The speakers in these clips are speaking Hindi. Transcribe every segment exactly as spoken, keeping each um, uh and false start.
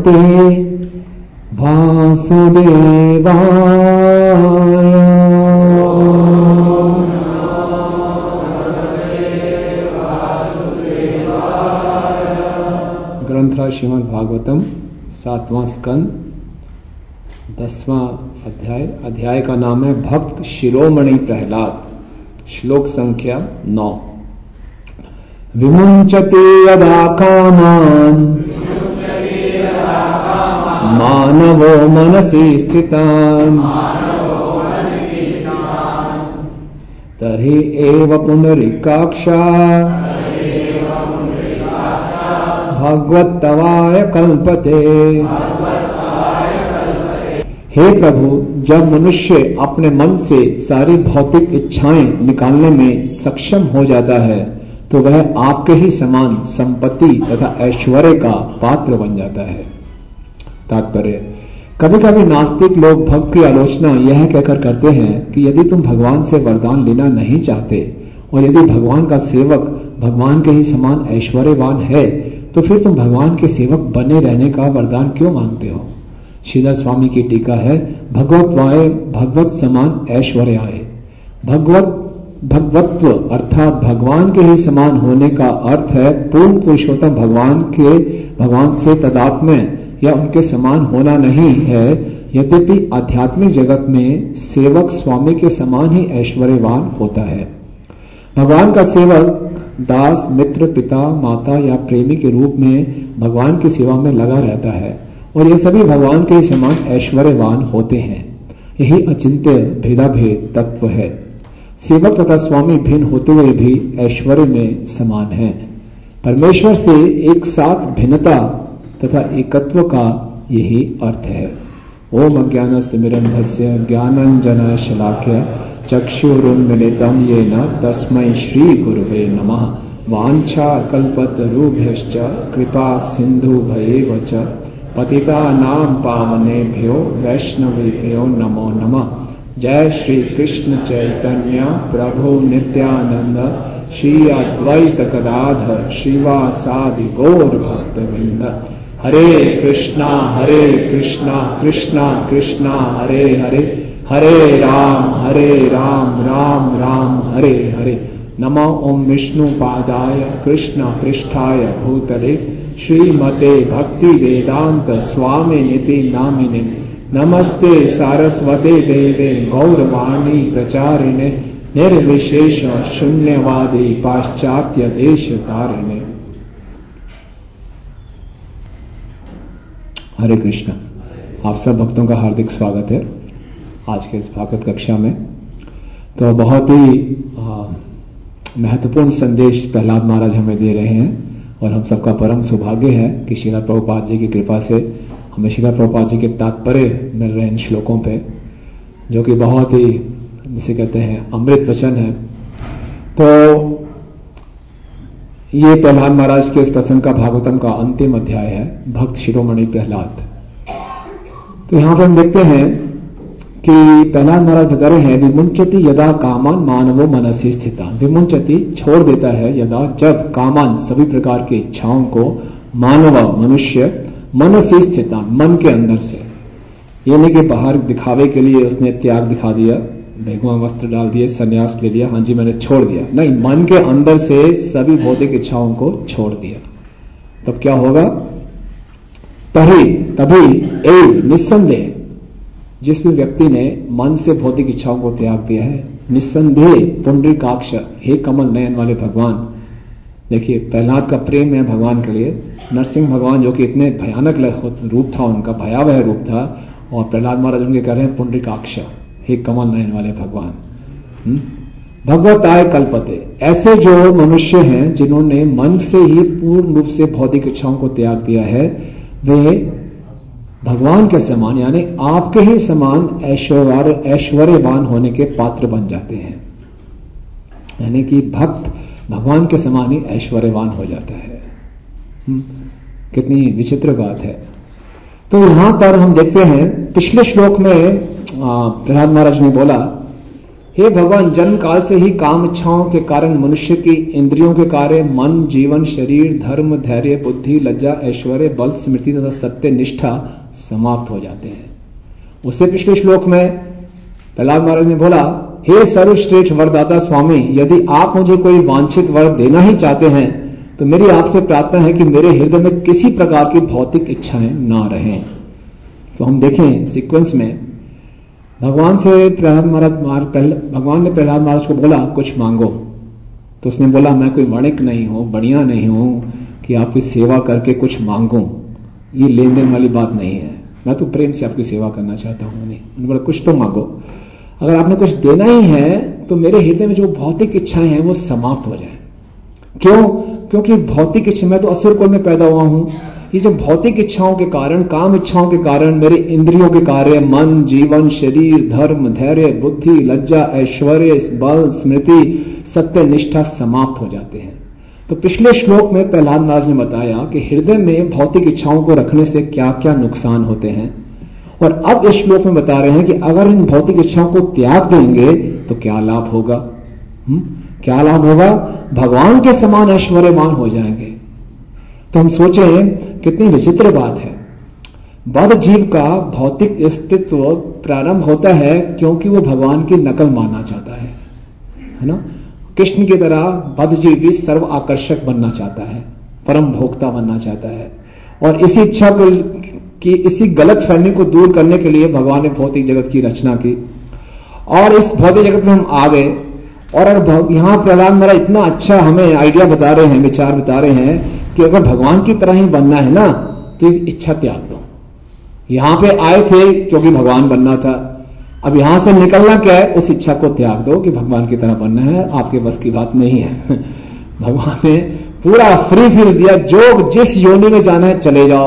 नमस्ते वासुदेवाय। ग्रंथराज श्रीमद् भागवतम सातवां स्कंद दसवां अध्याय। अध्याय का नाम है भक्त शिरोमणि प्रहलाद। श्लोक संख्या नौ। विमुंचते यदा कामान् मानवो मनसि स्थितान् तर्हि एव पुनरिकाक्षा भगवत्तवाय कल्पते। हे प्रभु, जब मनुष्य अपने मन से सारी भौतिक इच्छाएं निकालने में सक्षम हो जाता है तो वह आपके ही समान संपत्ति तथा ऐश्वर्य का पात्र बन जाता है। तात्पर्य, कभी कभी नास्तिक लोग भक्त की आलोचना यह कहकर करते हैं कि यदि तुम भगवान से वरदान लेना नहीं चाहते और यदि भगवान का सेवक भगवान के ही समान ऐश्वर्यवान है तो फिर तुम भगवान के सेवक बने रहने का वरदान क्यों मांगते हो। श्रीधर स्वामी की टीका है, भगवत्वाय भगवत समान ऐश्वर्याय। भगवत भगवत्व अर्थात भगवान के ही समान होने का अर्थ है पूर्ण पुरुषोत्तम भगवान के भगवान से तदात्म्य या उनके समान होना नहीं है। यद्यपि आध्यात्मिक जगत में सेवक स्वामी के समान ही ऐश्वर्यवान होता है। भगवान का सेवक दास, मित्र, पिता, माता या प्रेमी के रूप में भगवान की सेवा में लगा रहता है और ये सभी भगवान के ही समान ऐश्वर्यवान होते हैं। यही अचिंत्य भेदाभेद तत्व है। सेवक तथा स्वामी भिन्न होते हुए भी ऐश्वर्य में समान हैं। परमेश्वर से एक साथ भिन्नता तथा एकत्व का यही अर्थ है। ओम अज्ञानतिमिरन्धस्य ज्ञानांजन शलाख्य चक्षुरुन्मीलितं येन तस्मै श्री गुरुवे नमः। वाञ्छा कल्पतरुभ्यश्च कृपा सिन्धुभ्येव च पतितानां पावनेभ्यो वैष्णवेभ्यो नमो नमः। जय श्री कृष्ण चैतन्य प्रभु नित्यानंद श्री अद्वैत गदाधर श्रीवासादि गौर भक्तवृंद। हरे कृष्णा हरे कृष्णा कृष्णा कृष्णा हरे हरे, हरे राम हरे राम राम राम हरे हरे। नमो ओम विष्णु पादाय कृष्ण पृष्ठाय भूतले श्रीमते भक्ति वेदांत स्वामी निति नामिने। नमस्ते सारस्वते देवे गौरवाणी प्रचारिणे निर्विशेष शून्यवादी पाश्चात्य देश तारिणे। हरे कृष्ण। आप सब भक्तों का हार्दिक स्वागत है आज के इस भागवत कक्षा में। तो बहुत ही महत्वपूर्ण संदेश प्रहलाद महाराज हमें दे रहे हैं और हम सबका परम सौभाग्य है कि श्रील प्रभुपाद जी की कृपा से हमें श्रील प्रभुपाद जी के तात्पर्य मिल रहे हैं इन श्लोकों पे, जो कि बहुत ही जिसे कहते हैं अमृत वचन है। तो ये प्रहलाद महाराज के इस प्रसंग का भागवतम का अंतिम अध्याय है, भक्त शिरोमणि प्रहलाद। तो यहां पर हम देखते हैं कि प्रहलाद महाराज बता रहे हैं विमुंचति यदा कामान मानवो मनसि स्थितान। विमुंचति छोड़ देता है यदा जब कामान सभी प्रकार की इच्छाओं को मानव मनुष्य मनसि स्थितान मन के अंदर से। ये नहीं कि बाहर दिखावे के लिए उसने त्याग दिखा दिया, भगवा वस्त्र डाल दिए, संन्यास ले लिया, हाँ जी मैंने छोड़ दिया, नहीं, मन के अंदर से सभी भौतिक इच्छाओं को छोड़ दिया। तब क्या होगा? तभी तभी एक निस्संदेह जिस भी व्यक्ति ने मन से भौतिक इच्छाओं को त्याग दिया है, निस्संदेह पुंडरीकाक्ष, हे कमल नयन वाले भगवान। देखिए प्रहलाद का प्रेम है भगवान के लिए। नरसिंह भगवान जो कि इतने भयानक रूप था, उनका भयावह रूप था, और प्रहलाद महाराज उनके कह रहे हैं पुंडरीकाक्ष, हे कमल नयन वाले भगवान। भगवताय कल्पते, ऐसे जो मनुष्य हैं जिन्होंने मन से ही पूर्ण रूप से भौतिक इच्छाओं को त्याग दिया है, वे भगवान के समान यानी आपके ही समान ऐश्वर्य ऐश्वर्यवान होने के पात्र बन जाते हैं। यानी कि भक्त भगवान के समान ही ऐश्वर्यवान हो जाता है। कितनी विचित्र बात है। तो यहां पर हम देखते हैं पिछले श्लोक में प्रहलाद महाराज ने बोला हे भगवान, जन्म काल से ही काम इच्छाओं के कारण मनुष्य की इंद्रियों के कार्य, मन, जीवन, शरीर, धर्म, धैर्य, बुद्धि, लज्जा, ऐश्वर्य, बल, स्मृति तथा सत्य निष्ठा समाप्त हो जाते हैं। उससे पिछले श्लोक में प्रहलाद महाराज ने बोला, हे सर्वश्रेष्ठ वरदाता स्वामी, यदि आप मुझे कोई वांछित वर देना ही चाहते हैं तो मेरी आपसे प्रार्थना है कि मेरे हृदय में किसी प्रकार की भौतिक इच्छाएं ना रहें। तो हम देखें सीक्वेंस में, भगवान से प्रहलाद महाराज भगवान ने प्रहलाद महाराज को बोला कुछ मांगो, तो उसने बोला मैं कोई वणिक नहीं हूं, बढ़िया नहीं हूं कि आपकी सेवा करके कुछ मांगू, ये लेन देन वाली बात नहीं है, मैं तो प्रेम से आपकी सेवा करना चाहता हूं। नहीं, उन्होंने बोला कुछ तो मांगो, अगर आपने कुछ देना ही है तो मेरे हृदय में जो भौतिक इच्छाएं हैं वो समाप्त हो जाए। क्यों? क्योंकि भौतिक इच्छा, मैं तो असुर कुल में पैदा हुआ हूं, ये जो भौतिक इच्छाओं के कारण, काम इच्छाओं के कारण मेरे इंद्रियों के कार्य, मन, जीवन, शरीर, धर्म, धैर्य, बुद्धि, लज्जा, ऐश्वर्य, बल, स्मृति, सत्य, निष्ठा समाप्त हो जाते हैं। तो पिछले श्लोक में प्रहलाद महाराज ने बताया कि हृदय में भौतिक इच्छाओं को रखने से क्या क्या नुकसान होते हैं, और अब इस श्लोक में बता रहे हैं कि अगर इन भौतिक इच्छाओं को त्याग देंगे तो क्या लाभ होगा। हुँ? क्या लाभ होगा? भगवान के समान ऐश्वर्यवान हो जाएंगे। तो हम सोचें कितनी विचित्र बात है। बद्ध जीव का भौतिक अस्तित्व प्रारंभ होता है क्योंकि वो भगवान की नकल मानना चाहता है, है ना। कृष्ण की तरह बद्ध जीव भी सर्व आकर्षक बनना चाहता है, परम भोक्ता बनना चाहता है, और इसी इच्छा को कि इसी गलत फहमी को दूर करने के लिए भगवान ने भौतिक जगत की रचना की, और इस भौतिक जगत में हम आ गए। और अगर यहां प्रहलाद महाराज इतना अच्छा हमें आइडिया बता रहे हैं, विचार बता रहे हैं कि अगर भगवान की तरह ही बनना है ना तो इच्छा त्याग दो। यहां पे आए थे क्योंकि भगवान बनना था, अब यहां से निकलना क्या है, उस इच्छा को त्याग दो कि भगवान की तरह बनना है, आपके बस की बात नहीं है। भगवान ने पूरा फ्री फील दिया, जो जिस योनि में जाना है चले जाओ,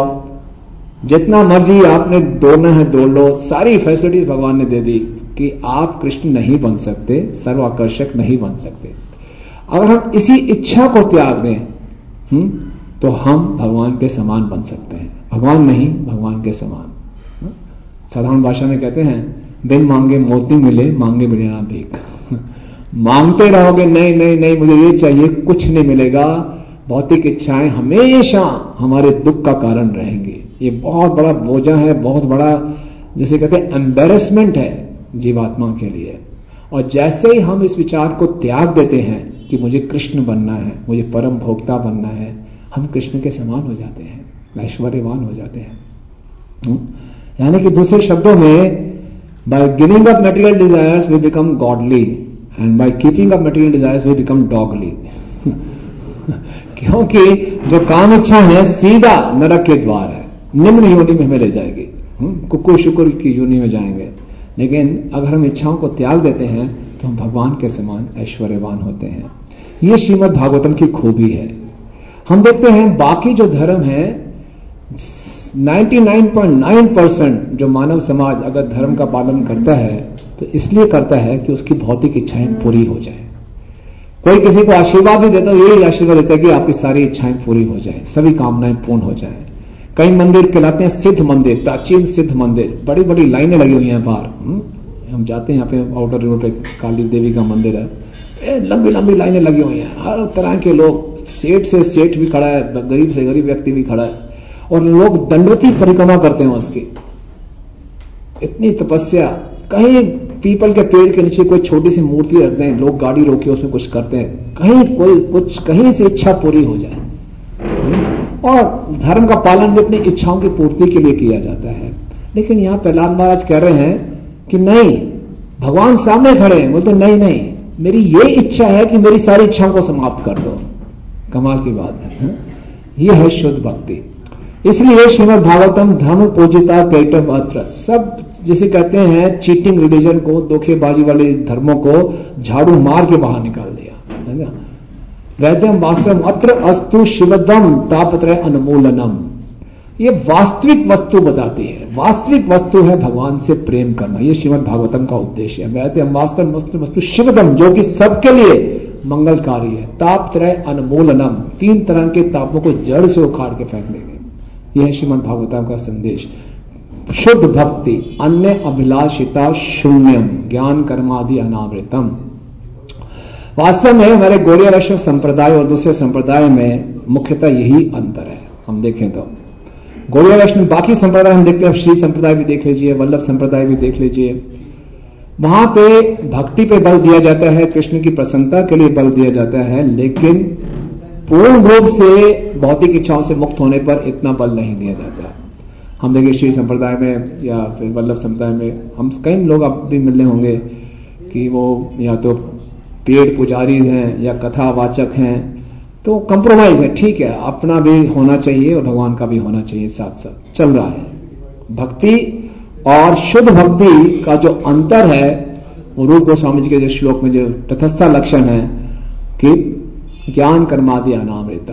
जितना मर्जी आपने दौड़ना है दौड़ लो, सारी फैसिलिटीज भगवान ने दे दी कि आप कृष्ण नहीं बन सकते, सर्वाकर्षक नहीं बन सकते। अगर हम इसी इच्छा को त्याग दें हुँ? तो हम भगवान के समान बन सकते हैं। भगवान नहीं, भगवान के समान। साधारण भाषा में कहते हैं, बिन मांगे मोती मिले, मांगे मिले ना भीख। मांगते रहोगे, नहीं नहीं नहीं मुझे ये चाहिए, कुछ नहीं मिलेगा। भौतिक इच्छाएं हमेशा हमारे दुख का कारण रहेंगी। ये बहुत बड़ा बोझा है, बहुत बड़ा जिसे कहते हैं एम्बेरसमेंट है जीवात्मा के लिए। और जैसे ही हम इस विचार को त्याग देते हैं कि मुझे कृष्ण बनना है, मुझे परम भोक्ता बनना है, हम कृष्ण के समान हो जाते हैं, ऐश्वर्यवान हो जाते हैं। यानी कि दूसरे शब्दों में, by giving up material desires we become godly, and by keeping up material desires we become dogly. क्योंकि जो काम इच्छा है सीधा नरक के द्वार है, निम्न योनि में हमें ले जाएगी, कुकुर शुकुर की योनि में जाएंगे। लेकिन अगर हम इच्छाओं को त्याग देते हैं तो हम भगवान के समान ऐश्वर्यवान होते हैं। यह श्रीमद् भागवतम की खूबी है। हम देखते हैं बाकी जो धर्म है, निन्यानवे पॉइंट नौ परसेंट जो मानव समाज अगर धर्म का पालन करता है तो इसलिए करता है कि उसकी भौतिक इच्छाएं पूरी हो जाए। कोई किसी को आशीर्वाद भी देता है, यही आशीर्वाद देता है कि आपकी सारी इच्छाएं पूरी हो जाए, सभी कामनाएं पूर्ण हो जाए। कई मंदिर कहलाते हैं सिद्ध मंदिर, प्राचीन सिद्ध मंदिर, बड़ी बड़ी लाइनें लगी हुई हैं बाहर। हम जाते हैं यहाँ पे आउटर रोड पे काली देवी का मंदिर है, लंबी लंबी लाइनें लगी हुई हैं, हर तरह के लोग, सेठ से सेठ भी खड़ा है, गरीब से गरीब व्यक्ति भी खड़ा है, और लोग दंडवती परिक्रमा करते हैं उसकी। इतनी तपस्या, कहीं पीपल के पेड़ के नीचे कोई छोटी सी मूर्ति रखते हैं, लोग गाड़ी रोके उसमें कुछ करते हैं, कहीं कोई कुछ कहीं से इच्छा पूरी हो जाए। और धर्म का पालन भी अपनी इच्छाओं की पूर्ति के लिए किया जाता है। लेकिन यहां प्रहलाद महाराज कह रहे हैं कि नहीं, भगवान सामने खड़े हैं, बोलते नहीं नहीं, मेरी ये इच्छा है कि मेरी सारी इच्छाओं को समाप्त कर दो। कमाल की बात है, यह है शुद्ध भक्ति। इसलिए श्रीमद् भागवतम धर्म पूजिता कैटव अत्र, सब जिसे कहते हैं चीटिंग रिलीजन को, धोखेबाजी वाले धर्मों को झाड़ू मार के बाहर निकाल दिया, है ना। वैद्यम वास्तवम अत्र अस्तु शिवदम तापत्रय अनुमूलनम, ये वास्तविक वस्तु बताती है। वास्तविक वस्तु है भगवान से प्रेम करना, ये श्रीमद् भागवतम का उद्देश्य है। वैद्यम वास्तव वस्तु वस्तु शिवदम, जो कि सबके लिए मंगलकारी है। तापत्रय अनुमूलनम, तीन तरह के तापों को जड़ से उखाड़ के फेंक देंगे। यह है श्रीमद् भागवतम का संदेश। शुद्ध भक्ति, अन्य अभिलाषिता शून्यम, ज्ञान कर्मादि अनावृतम। वास्तव में हमारे गौड़ीय वैष्णव संप्रदाय और दूसरे संप्रदाय में मुख्यतः यही अंतर है। हम देखें तो गौड़ीय वैष्णव, बाकी संप्रदाय हम देखते हैं, श्री संप्रदाय भी देख लीजिए, वल्लभ संप्रदाय भी देख लीजिए, वहां पे भक्ति पे बल दिया जाता है, कृष्ण की प्रसन्नता के लिए बल दिया जाता है, लेकिन पूर्ण रूप से भौतिक इच्छाओं से मुक्त होने पर इतना बल नहीं दिया जाता। हम देखिए श्री संप्रदाय में या फिर वल्लभ संप्रदाय में हम कई लोग अब भी मिलने होंगे कि वो या तो पेड़ पुजारी हैं या कथावाचक हैं, तो कंप्रोमाइज है, ठीक है, अपना भी होना चाहिए और भगवान का भी होना चाहिए, साथ साथ चल रहा है। भक्ति और शुद्ध भक्ति का जो अंतर है वो रूप गोस्वामी जी के जो श्लोक में जो तटस्था लक्षण है कि ज्ञान कर्मादि अनामृता,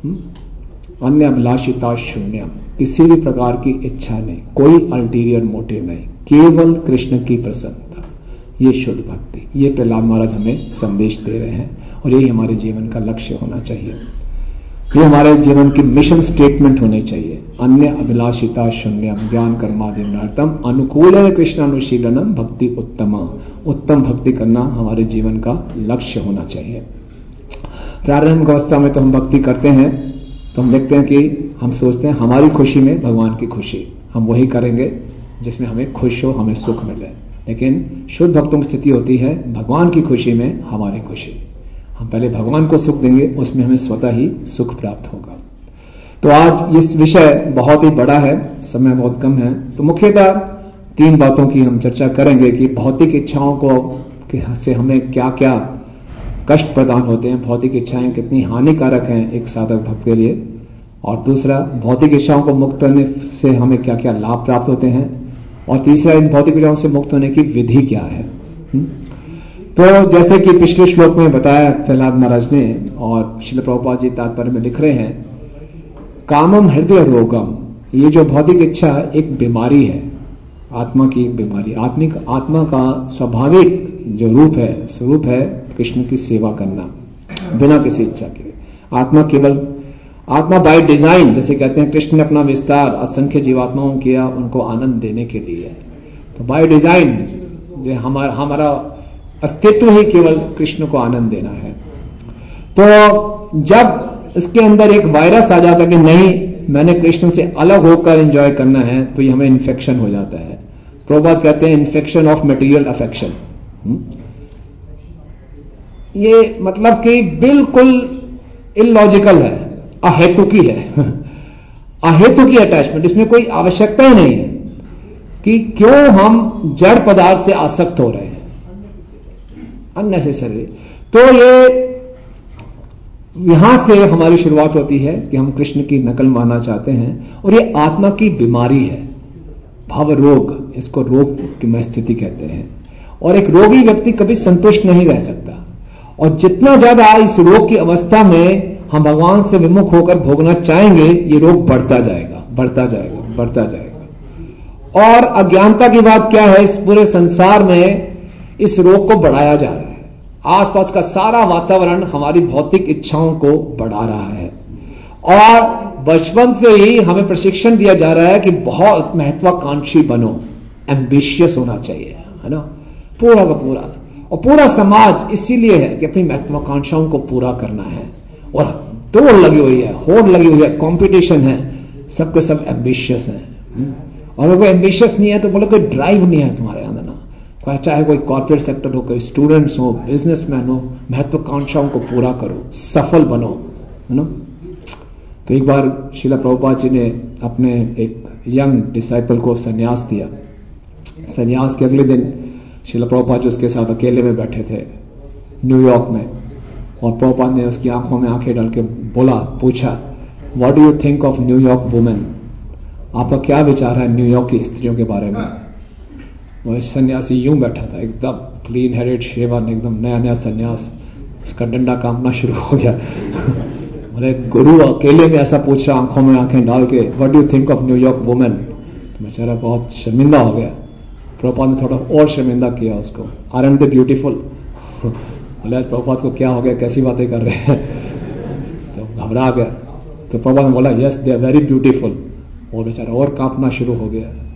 अन्य अभिलाषिता शून्यम, किसी भी प्रकार की इच्छा नहीं, कोई अल्टीरियर मोटिव नहीं, केवल कृष्ण की प्रसन्नता, ये शुद्ध भक्ति। ये प्रहलाद महाराज हमें संदेश दे रहे हैं और यही हमारे जीवन का लक्ष्य होना चाहिए, ये हमारे जीवन की मिशन स्टेटमेंट होनी चाहिए। अन्य अभिलाषिता शून्यम, ज्ञान कर्मादि अनार्थम, अनुकूल कृष्णानुशीलनम भक्ति उत्तमा, उत्तम भक्ति करना हमारे जीवन का लक्ष्य होना चाहिए। प्रारंभिक अवस्था में तो हम भक्ति करते हैं तो हम देखते हैं कि हम सोचते हैं हमारी खुशी में भगवान की खुशी, हम वही करेंगे जिसमें हमें खुश हो, हमें सुख मिले। लेकिन शुद्ध भक्तों की स्थिति होती है भगवान की खुशी में हमारी खुशी, हम पहले भगवान को सुख देंगे, उसमें हमें स्वतः ही सुख प्राप्त होगा। तो आज इस विषय बहुत ही बड़ा है, समय बहुत कम है, तो मुख्यतः तीन बातों की हम चर्चा करेंगे कि भौतिक इच्छाओं को से हमें क्या क्या कष्ट प्रदान होते हैं, भौतिक इच्छाएं कितनी हानिकारक हैं एक साधक भक्त के लिए, और दूसरा भौतिक इच्छाओं को मुक्त करने से हमें क्या क्या लाभ प्राप्त होते हैं, और तीसरा इन भौतिक इच्छाओं से मुक्त होने की विधि क्या है। तो जैसे कि पिछले श्लोक में बताया प्रहलाद महाराज ने और श्रील प्रभुपाद जी तात्पर्य में लिख रहे हैं, कामम हृदय रोगम, ये जो भौतिक इच्छा एक बीमारी है, आत्मा की एक बीमारी। आत्मिक आत्मा का स्वाभाविक जो रूप है, स्वरूप है कृष्ण की सेवा करना बिना किसी इच्छा के। आत्मा केवल आत्मा बाय डिजाइन, जैसे कहते हैं कृष्ण ने अपना विस्तार असंख्य जीवात्माओं किया उनको आनंद देने के लिए, तो बाय डिजाइन जो हमारा हमारा अस्तित्व ही केवल कृष्ण को आनंद देना है। तो जब इसके अंदर एक वायरस आ जाता है कि नहीं मैंने कृष्ण से अलग होकर एंजॉय करना है, तो ये हमें इन्फेक्शन हो जाता है। प्रभुपाद कहते हैं इन्फेक्शन ऑफ मटेरियल अफेक्शन। ये मतलब कि बिल्कुल इलॉजिकल है, अहेतुकी है अहेतुकी अटैचमेंट, इसमें कोई आवश्यकता ही नहीं है कि क्यों हम जड़ पदार्थ से आसक्त हो रहे हैं अननेसेसरी। तो ये यहां से हमारी शुरुआत होती है कि हम कृष्ण की नकल मानना चाहते हैं, और ये आत्मा की बीमारी है, भव रोग, इसको रोग की मैं स्थिति कहते हैं। और एक रोगी व्यक्ति कभी संतुष्ट नहीं रह सकता, और जितना ज्यादा इस रोग की अवस्था में हम भगवान से विमुख होकर भोगना चाहेंगे, ये रोग बढ़ता जाएगा बढ़ता जाएगा बढ़ता जाएगा। और अज्ञानता की बात क्या है, इस पूरे संसार में इस रोग को बढ़ाया जा रहा है। आसपास का सारा वातावरण हमारी भौतिक इच्छाओं को बढ़ा रहा है, और बचपन से ही हमें प्रशिक्षण दिया जा रहा है कि बहुत महत्वाकांक्षी बनो, एम्बिशियस होना चाहिए, है ना, पूरा का पूरा। और पूरा समाज इसीलिए है कि अपनी महत्वाकांक्षाओं को पूरा करना है, और दौड़ लगी हुई है, होड़ लगी हुई है, कंपटीशन है, सबके सब एम्बिशियस हैं। और अगर एम्बिशियस नहीं है तो बोलो कोई ड्राइव नहीं है तुम्हारे अंदर ना, चाहे कोई कॉर्पोरेट सेक्टर हो, कोई स्टूडेंट्स हो, बिजनेसमैन हो, महत्वाकांक्षाओं को पूरा करो, सफल बनो, है ना। तो एक बार श्रील प्रभुपाद जी ने अपने एक यंग डिसाइपल को संन्यास दिया। संन्यास के अगले दिन श्रील प्रभुपाद जी उसके साथ अकेले में बैठे थे न्यूयॉर्क में, और प्रभुपाद ने उसकी आंखों में आंखें डाल के बोला, पूछा, what do you think of New York women, आपका क्या विचार है न्यूयॉर्क की स्त्रियों के बारे में। वह सन्यासी यूं बैठा था, एकदम क्लीन हेडेड शेवन, एकदम नया नया सन्यास, उसका डंडा कामना शुरू हो गया बोले गुरु अकेले में ऐसा पूछ रहा, आंखों में आंखें डाल के, what do you think of New York women. तो बेचारा बहुत शर्मिंदा हो गया। प्रभुपाद ने थोड़ा और शर्मिंदा किया उसको, आरंट दे ब्यूटीफुल। बोले प्रभुपाद को क्या हो गया, कैसी बातें कर रहे हैं तो घबरा गया। तो प्रभुपाद ने बोला yes they are very beautiful, और बेचारा और कांपना शुरू हो गया।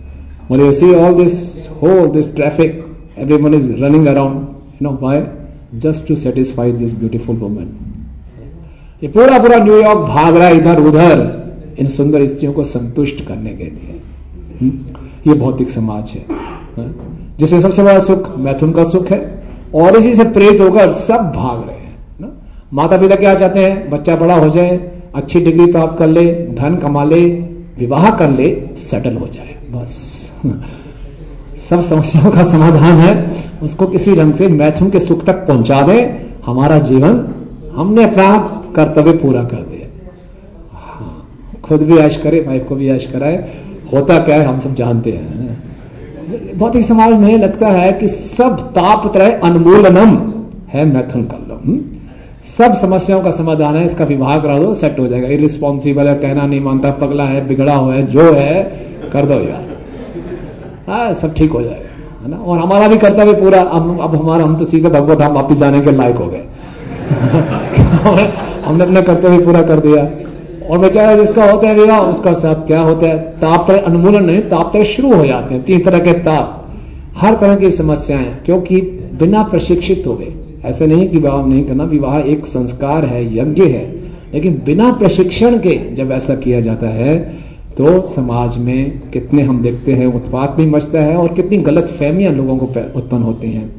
When you see all this whole this traffic, everyone is running around, you know why? Just to satisfy this beautiful woman. ये पूरा पूरा न्यूयॉर्क भाग रहा है इधर उधर इन सुंदर स्त्रियों को संतुष्ट करने के लिए। ये भौतिक समाज है जिसमें सबसे बड़ा सुख मैथुन का सुख है, और इसी से प्रेरित होकर सब भाग रहे हैं ना। माता पिता क्या चाहते हैं? बच्चा बड़ा हो जाए, अच्छी डिग्री प्राप्त कर ले, धन कमा ले, विवाह कर ले, सेटल हो जाए, बस सब समस्याओं का समाधान है। उसको किसी ढंग से मैथुन के सुख तक पहुंचा दे, हमारा जीवन, हमने अपना कर्तव्य पूरा कर दिया। हाँ, खुद भी ऐश करे, वाइफ को भी ऐश कराए। होता क्या है हम सब जानते हैं। भौतिक समाज में लगता है कि सब तापत्रय उन्मूलनम है मैथुन कर लो, सब समस्याओं का समाधान है, इसका विवाह करा दो, सेट हो जाएगा। इरिस्पॉन्सिबल है, कहना नहीं मानता, पगला है, बिगड़ा हुआ है, जो है कर दो यार, हाँ सब ठीक हो जाएगा, है ना। और हमारा भी कर्तव्य पूरा, अब अब हमारा, हम तो सीधे भगवत धाम वापिस जाने के लायक हो गए। हमने अपना कर्तव्य पूरा कर दिया। और बेचारा जिसका होता है विवाह, उसका साथ क्या होता है? तापत्रय उन्मूलन नहीं, तापत्रय शुरू हो जाते हैं। तीन तरह के ताप, हर तरह की समस्याएं, क्योंकि बिना प्रशिक्षित हो गए। ऐसे नहीं कि विवाह नहीं करना, विवाह एक संस्कार है, यज्ञ है, लेकिन बिना प्रशिक्षण के जब ऐसा किया जाता है तो समाज में कितने हम देखते हैं उत्पात भी मचता है और कितनी गलत फहमियां लोगों को उत्पन्न होती हैं।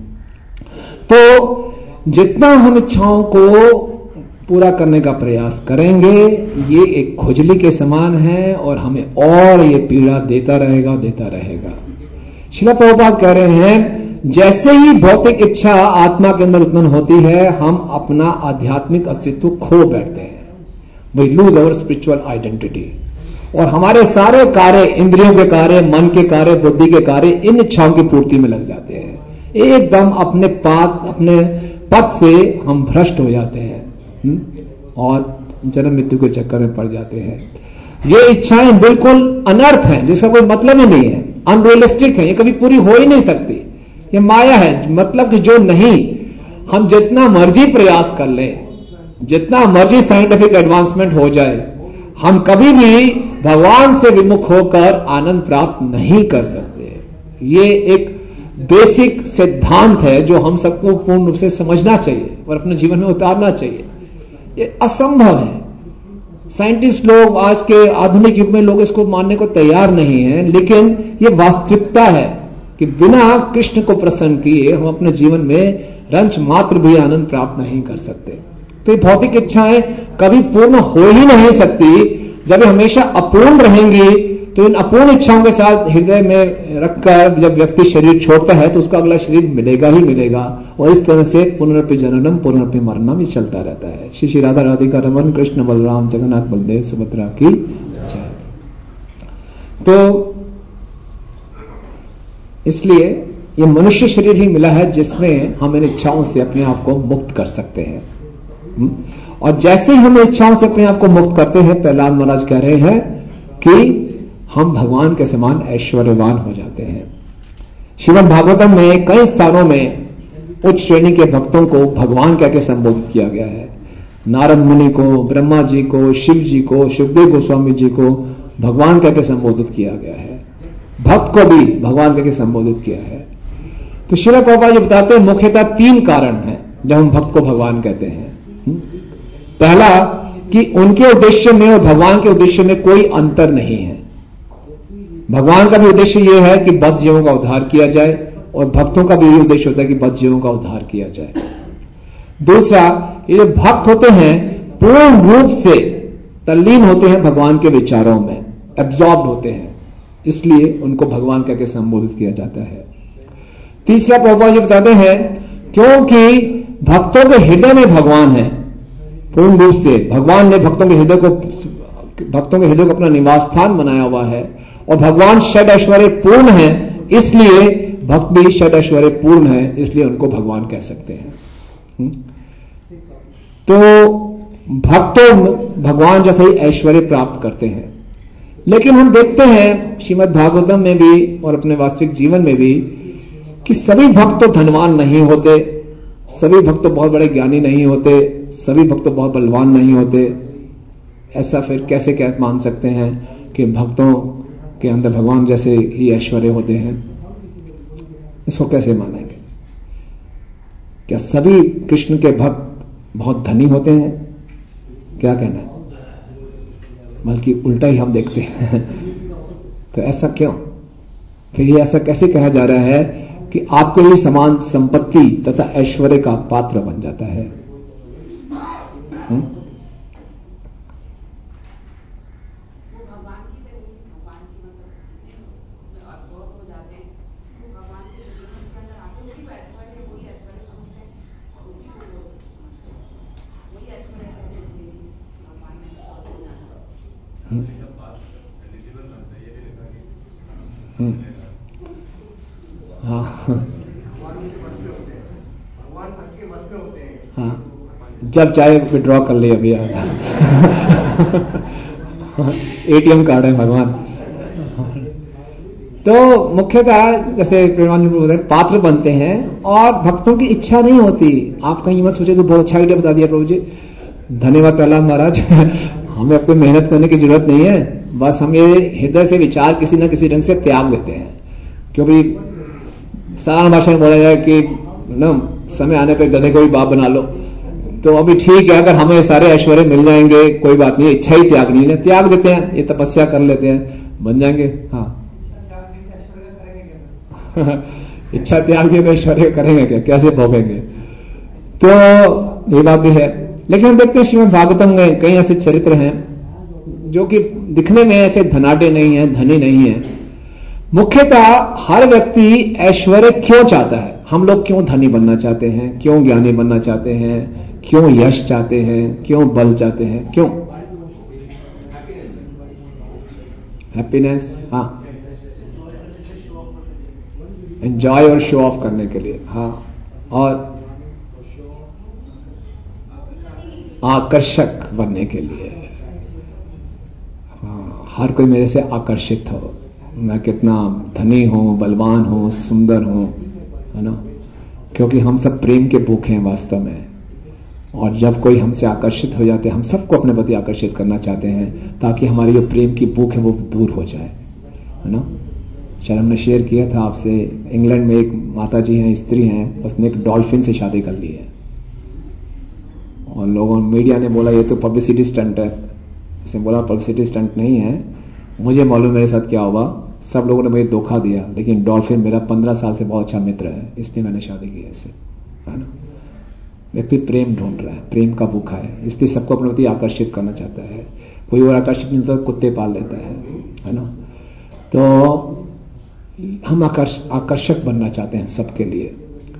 तो जितना हम इच्छाओं को पूरा करने का प्रयास करेंगे, ये एक खुजली के समान है और हमें और ये पीड़ा देता रहेगा देता रहेगा। श्रील प्रभुपाद कह रहे हैं, जैसे ही भौतिक इच्छा आत्मा के अंदर उत्पन्न होती है, हम अपना आध्यात्मिक अस्तित्व खो बैठते हैं। We lose our spiritual identity, और हमारे सारे कार्य, इंद्रियों के कार्य, मन के कार्य, बुद्धि के कार्य, इन इच्छाओं की पूर्ति में लग जाते हैं। एकदम अपने पात अपने पद से हम भ्रष्ट हो जाते हैं और जन्म मृत्यु के चक्कर में पड़ जाते हैं। ये इच्छाएं बिल्कुल अनर्थ हैं, जिसका कोई मतलब ही नहीं है, अनरियलिस्टिक है, ये कभी पूरी हो ही नहीं सकती, ये माया है। मतलब कि जो नहीं, हम जितना मर्जी प्रयास कर लें, जितना मर्जी साइंटिफिक एडवांसमेंट हो जाए, हम कभी भी भगवान से विमुख होकर आनंद प्राप्त नहीं कर सकते। ये एक बेसिक सिद्धांत है जो हम सबको पूर्ण रूप से समझना चाहिए और अपने जीवन में उतारना चाहिए। ये असंभव है। साइंटिस्ट लोग, आज के आधुनिक युग में लोग इसको मानने को तैयार नहीं है, लेकिन ये वास्तविकता है कि बिना कृष्ण को प्रसन्न किए हम अपने जीवन में रंच मात्र भी आनंद प्राप्त नहीं कर सकते। तो ये भौतिक इच्छाएं कभी पूर्ण हो ही नहीं सकती। जब ये हमेशा अपूर्ण रहेंगी, तो इन अपूर्ण इच्छाओं के साथ हृदय में रखकर जब व्यक्ति शरीर छोड़ता है तो उसको अगला शरीर मिलेगा ही मिलेगा, और इस तरह से पुनरपि जननम पुनरपि मरणम ये चलता रहता है। श्री श्री राधा राधिका रमन कृष्ण बलराम जगन्नाथ बलदेव सुभद्रा की जय। तो इसलिए ये मनुष्य शरीर ही मिला है जिसमें हम इन इच्छाओं से अपने आप को मुक्त कर सकते हैं। और जैसे ही हम इच्छाओं से अपने आप को मुक्त करते हैं, प्रहलाद महाराज कह रहे हैं कि हम भगवान के समान ऐश्वर्यवान हो जाते हैं। श्रीमद् भागवतम में कई स्थानों में उच्च श्रेणी के भक्तों को भगवान कह के संबोधित किया गया है। नारद मुनि को, ब्रह्मा जी को, शिव जी को, सुखदेव गोस्वामी जी को भगवान कह के संबोधित किया गया है। भक्त को भी भगवान कह के संबोधित किया है। तो श्रील प्रभुपाद जी बताते हैं मुख्यतः तीन कारण हैं जब हम भक्त को भगवान कहते हैं। पहला कि उनके उद्देश्य में और भगवान के उद्देश्य में कोई अंतर नहीं है। भगवान का भी उद्देश्य यह है कि बद्ध जीवों का उद्धार किया जाए, और भक्तों का भी यही उद्देश्य होता है कि बद्ध जीवों का उद्धार किया जाए। दूसरा, ये भक्त होते हैं पूर्ण रूप से तल्लीन होते हैं भगवान के विचारों में, एब्जॉर्ब होते हैं, इसलिए उनको भगवान कह के संबोधित किया जाता है। तीसरा, प्रभुपाद जी बताते हैं क्योंकि भक्तों के हृदय में भगवान है, पूर्ण रूप से भगवान ने भक्तों के हृदय को भक्तों के हृदय को अपना निवास स्थान बनाया हुआ है, और भगवान षड ऐश्वर्य पूर्ण है, इसलिए भक्त भी षड ऐश्वर्य पूर्ण है, इसलिए उनको भगवान कह सकते हैं। तो भक्तों भगवान जैसे ही ऐश्वर्य प्राप्त करते हैं। लेकिन हम देखते हैं श्रीमद् भागवतम में भी और अपने वास्तविक जीवन में भी कि सभी भक्त तो धनवान नहीं होते, सभी भक्त तो बहुत बड़े ज्ञानी नहीं होते, सभी भक्त तो बहुत बलवान नहीं होते। ऐसा फिर कैसे क्या मान सकते हैं कि भक्तों के अंदर भगवान जैसे ही ऐश्वर्य होते हैं, इसको कैसे मानेंगे? क्या सभी कृष्ण के भक्त बहुत धनी होते हैं? क्या कहना है? बल्कि उल्टा ही हम देखते हैं। तो ऐसा क्यों? फिर ये ऐसा कैसे कहा जा रहा है कि आपके लिए समान संपत्ति तथा ऐश्वर्य का पात्र बन जाता है? हुँ? हाँ हाँ, जब चाहे विड्रॉ कर ले अभी एटीएम कार्ड है भगवान। तो मुख्यतः जैसे प्रेमानंद बोलते हैं पात्र बनते हैं और भक्तों की इच्छा नहीं होती। आप कहीं मत सोचे तो बहुत अच्छा आइडिया बता दिया प्रभु जी, धन्यवाद प्रहलाद महाराज। हमें अपनी मेहनत करने की जरूरत नहीं है, बस हम ये हृदय से विचार किसी न किसी ढंग से त्याग देते हैं। क्योंकि साधारण भाषा में बोला जाए कि ना समय आने पर गधे को भी बाप बना लो, तो अभी ठीक है, अगर हमें सारे ऐश्वर्य मिल जाएंगे कोई बात नहीं, इच्छा ही त्याग नहीं है, त्याग देते हैं, ये तपस्या कर लेते हैं, बन जाएंगे। हाँ इच्छा त्याग दिए तो ऐश्वर्य करेंगे क्या, कैसे भोगेंगे? तो ये बात भी है। लेकिन हम देखते हैं श्रीमद् भागवतम में कई ऐसे चरित्र हैं जो कि दिखने में ऐसे धनाढ्य नहीं है, धनी नहीं है। मुख्यतः हर व्यक्ति ऐश्वर्य क्यों चाहता है? हम लोग क्यों धनी बनना चाहते हैं, क्यों ज्ञानी बनना चाहते हैं, क्यों यश चाहते हैं, क्यों बल चाहते हैं, क्यों? हैप्पीनेस, हाँ, एंजॉय और शो ऑफ करने के लिए, हाँ, और आकर्षक बनने के लिए। हाँ, हर कोई मेरे से आकर्षित हो, मैं कितना धनी हूं, बलवान हूं, सुंदर हूं, है ना? क्योंकि हम सब प्रेम के भूखे हैं वास्तव में, और जब कोई हमसे आकर्षित हो जाते हैं, हम सबको अपने प्रति आकर्षित करना चाहते हैं ताकि हमारी जो प्रेम की भूख है वो दूर हो जाए, है ना? शायद हमने शेयर किया था आपसे, इंग्लैंड में एक माता जी हैं, स्त्री हैं, उसने एक डॉल्फिन से शादी कर ली है, और लोगों मीडिया ने बोला ये तो पब्लिसिटी स्टंट है। इसने बोला पब्लिसिटी स्टंट नहीं है, मुझे मालूम मेरे साथ क्या हुआ, सब लोगों ने मुझे धोखा दिया, लेकिन डॉल्फिन मेरा पंद्रह साल से बहुत अच्छा मित्र है, इसलिए मैंने शादी की ऐसे, है ना? व्यक्ति प्रेम ढूंढ रहा है, प्रेम का भूखा है, इसलिए सबको अपने प्रति आकर्षित करना चाहता है। कोई और आकर्षित नहीं होता, कुत्ते पाल लेता है, है ना? तो हम आकर्ष आकर्षक बनना चाहते हैं सबके लिए।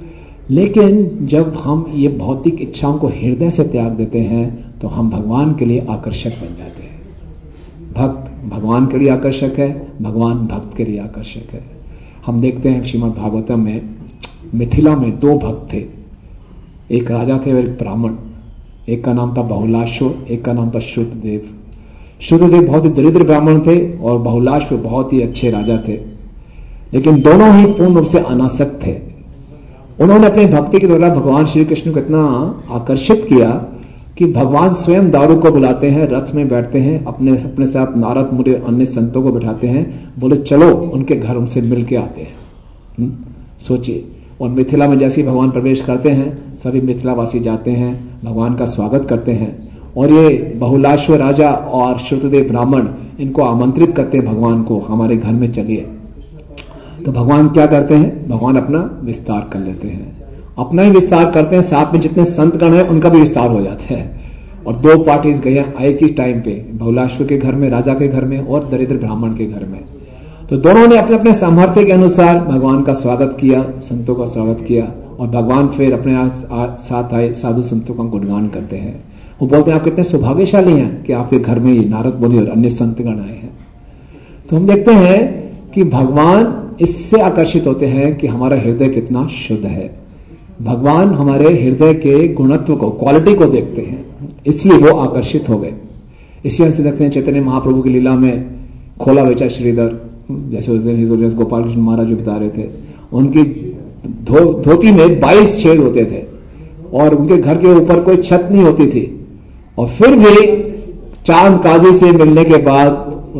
लेकिन जब हम ये भौतिक इच्छाओं को हृदय से त्याग देते हैं तो हम भगवान के लिए आकर्षक बन जाते हैं। भक्त भगवान के लिए आकर्षक है, भगवान भक्त के लिए आकर्षक है। हम देखते हैं श्रीमद् भागवतम में मिथिला में दो भक्त थे, एक राजा थे और एक ब्राह्मण। एक का नाम था बहुलाश्व, एक का नाम था श्रुतदेव। श्रुतदेव बहुत ही दरिद्र ब्राह्मण थे और बहुलाश्व बहुत ही अच्छे राजा थे, लेकिन दोनों ही पूर्ण रूप से अनासक्त थे। उन्होंने अपनी भक्ति के द्वारा भगवान श्री कृष्ण को इतना आकर्षित किया कि भगवान स्वयं दारू को बुलाते हैं, रथ में बैठते हैं, अपने अपने साथ नारद मुनि अन्य संतों को बिठाते हैं, बोले चलो उनके घर उनसे मिल के आते हैं। सोचिए, और मिथिला में जैसे ही भगवान प्रवेश करते हैं सभी मिथिलावासी जाते हैं, भगवान का स्वागत करते हैं, और ये बहुलाश्व राजा और श्रुतदेव ब्राह्मण इनको आमंत्रित करते हैं भगवान को, हमारे घर में चलिए। तो भगवान क्या करते हैं? भगवान अपना विस्तार कर लेते हैं, अपना ही विस्तार करते हैं, साथ में जितने संतगण हैं उनका भी विस्तार हो जाता है। और दो पार्टीज गए एक ही टाइम पे, बहुलाश्व के घर में, राजा के घर में, और दरिद्र ब्राह्मण के घर में। तो दोनों ने अपने अपने सामर्थ्य के अनुसार भगवान का स्वागत किया, संतों का स्वागत किया, और भगवान फिर अपने साथ आए साधु संतों का गुणगान करते हैं। वो बोलते हैं आप कितने सौभाग्यशाली हैं कि आपके घर में नारद मुनि और अन्य संतगण आए हैं। तो हम देखते हैं कि भगवान इससे आकर्षित होते हैं कि हमारा हृदय कितना शुद्ध है। भगवान हमारे हृदय के गुणत्व को, क्वालिटी को देखते हैं, इसलिए वो आकर्षित हो गए। इसी वजह से देखते हैं चैतन्य महाप्रभु की लीला में खोला बेचा श्रीधर, जैसे उस दिन गोपाल कृष्ण महाराज जो बता रहे थे, उनकी धो, धोती में बाईस छेद होते थे और उनके घर के ऊपर कोई छत नहीं होती थी, और फिर भी चांद काजी से मिलने के बाद उस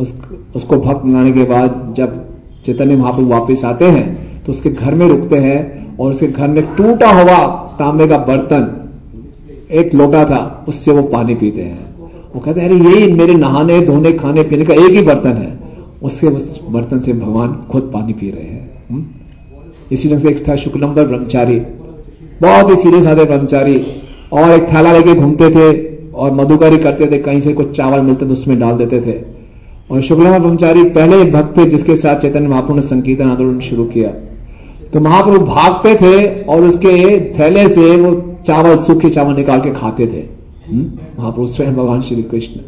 उसको भक्त बनाने के बाद जब चैतन्य महाप्रभु वापस आते हैं तो उसके घर में रुकते हैं और उसके घर में टूटा हुआ तांबे का बर्तन, एक लोटा था, उससे वो पानी पीते हैं। वो कहते हैं अरे यही मेरे नहाने धोने खाने पीने का एक ही बर्तन है, उससे उस बर्तन से भगवान खुद पानी पी रहे हैं। इसी ढंग से एक था शुक्लम्बर ब्रह्मचारी, बहुत ही सीधे साधे ब्रह्मचारी, और एक थैला लेके घूमते थे और मधुकरी करते थे, कहीं से कुछ चावल मिलते तो उसमें डाल देते थे। और शुक्लम्बर ब्रह्मचारी पहले भक्त थे जिसके साथ चैतन्य महाप्रभु ने संकीर्तन आंदोलन शुरू किया। तो महाप्रभु भागते थे और उसके थैले से वो चावल, सूखे चावल निकाल के खाते थे। महाप्रभु स्वयं भगवान श्री कृष्ण।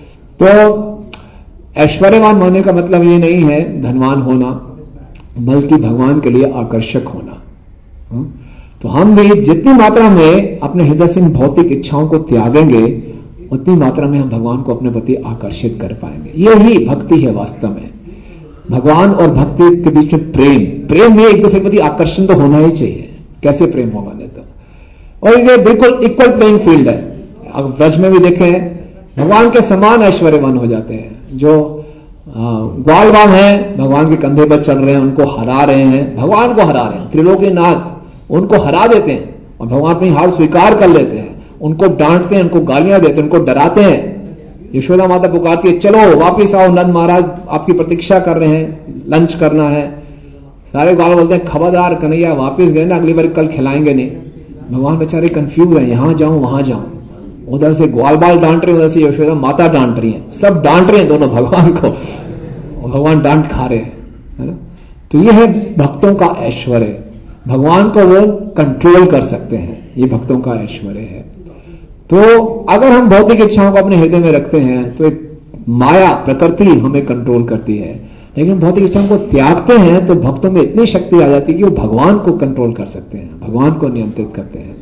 तो ऐश्वर्यवान होने का मतलब ये नहीं है धनवान होना, बल्कि भगवान के लिए आकर्षक होना। तो हम भी जितनी मात्रा में अपने हृदय से भौतिक इच्छाओं को त्यागेंगे उतनी मात्रा में हम भगवान को अपने प्रति आकर्षित कर पाएंगे। यही भक्ति है वास्तव में। भगवान और भक्ति के बीच में प्रेम, प्रेम में एक दूसरे के प्रति आकर्षण तो होना ही चाहिए। कैसे प्रेम होगा नहीं तो। और ये बिल्कुल इक्वल प्लेइंग फील्ड है। अगर व्रज में भी देखें भगवान के समान ऐश्वर्यवान हो जाते हैं। जो ग्वालवान है भगवान के कंधे पर चढ़ रहे हैं, उनको हरा रहे हैं, भगवान को हरा रहे हैं, त्रिलोकीनाथ उनको हरा देते हैं और भगवान अपनी हार स्वीकार कर लेते हैं। उनको डांटते हैं, उनको गालियां देते हैं, उनको डराते हैं। यशोदा माता पुकारती है चलो वापिस आओ, नंद महाराज आपकी प्रतीक्षा कर रहे हैं, लंच करना है। सारे ग्वाल बोलते हैं खबरदार कन्हैया, वापिस गए ना अगली बार कल खिलाएंगे नहीं। भगवान बेचारे कंफ्यूज है, यहां जाऊं वहां जाऊं। उधर से ग्वाल बाल डांट रहे हैं, उधर से यशोदा माता डांट रही है, सब डांट रहे हैं दोनों भगवान को, भगवान डांट खा रहे हैं, है ना। तो ये है भक्तों का ऐश्वर्य। भगवान को वो कंट्रोल कर सकते हैं, ये भक्तों का ऐश्वर्य है। तो अगर हम भौतिक इच्छाओं को अपने हृदय में रखते हैं तो एक माया प्रकृति हमें कंट्रोल करती है, लेकिन भौतिक इच्छाओं को त्यागते हैं तो भक्तों में इतनी शक्ति आ जाती है कि वो भगवान को कंट्रोल कर सकते हैं, भगवान को नियंत्रित करते हैं।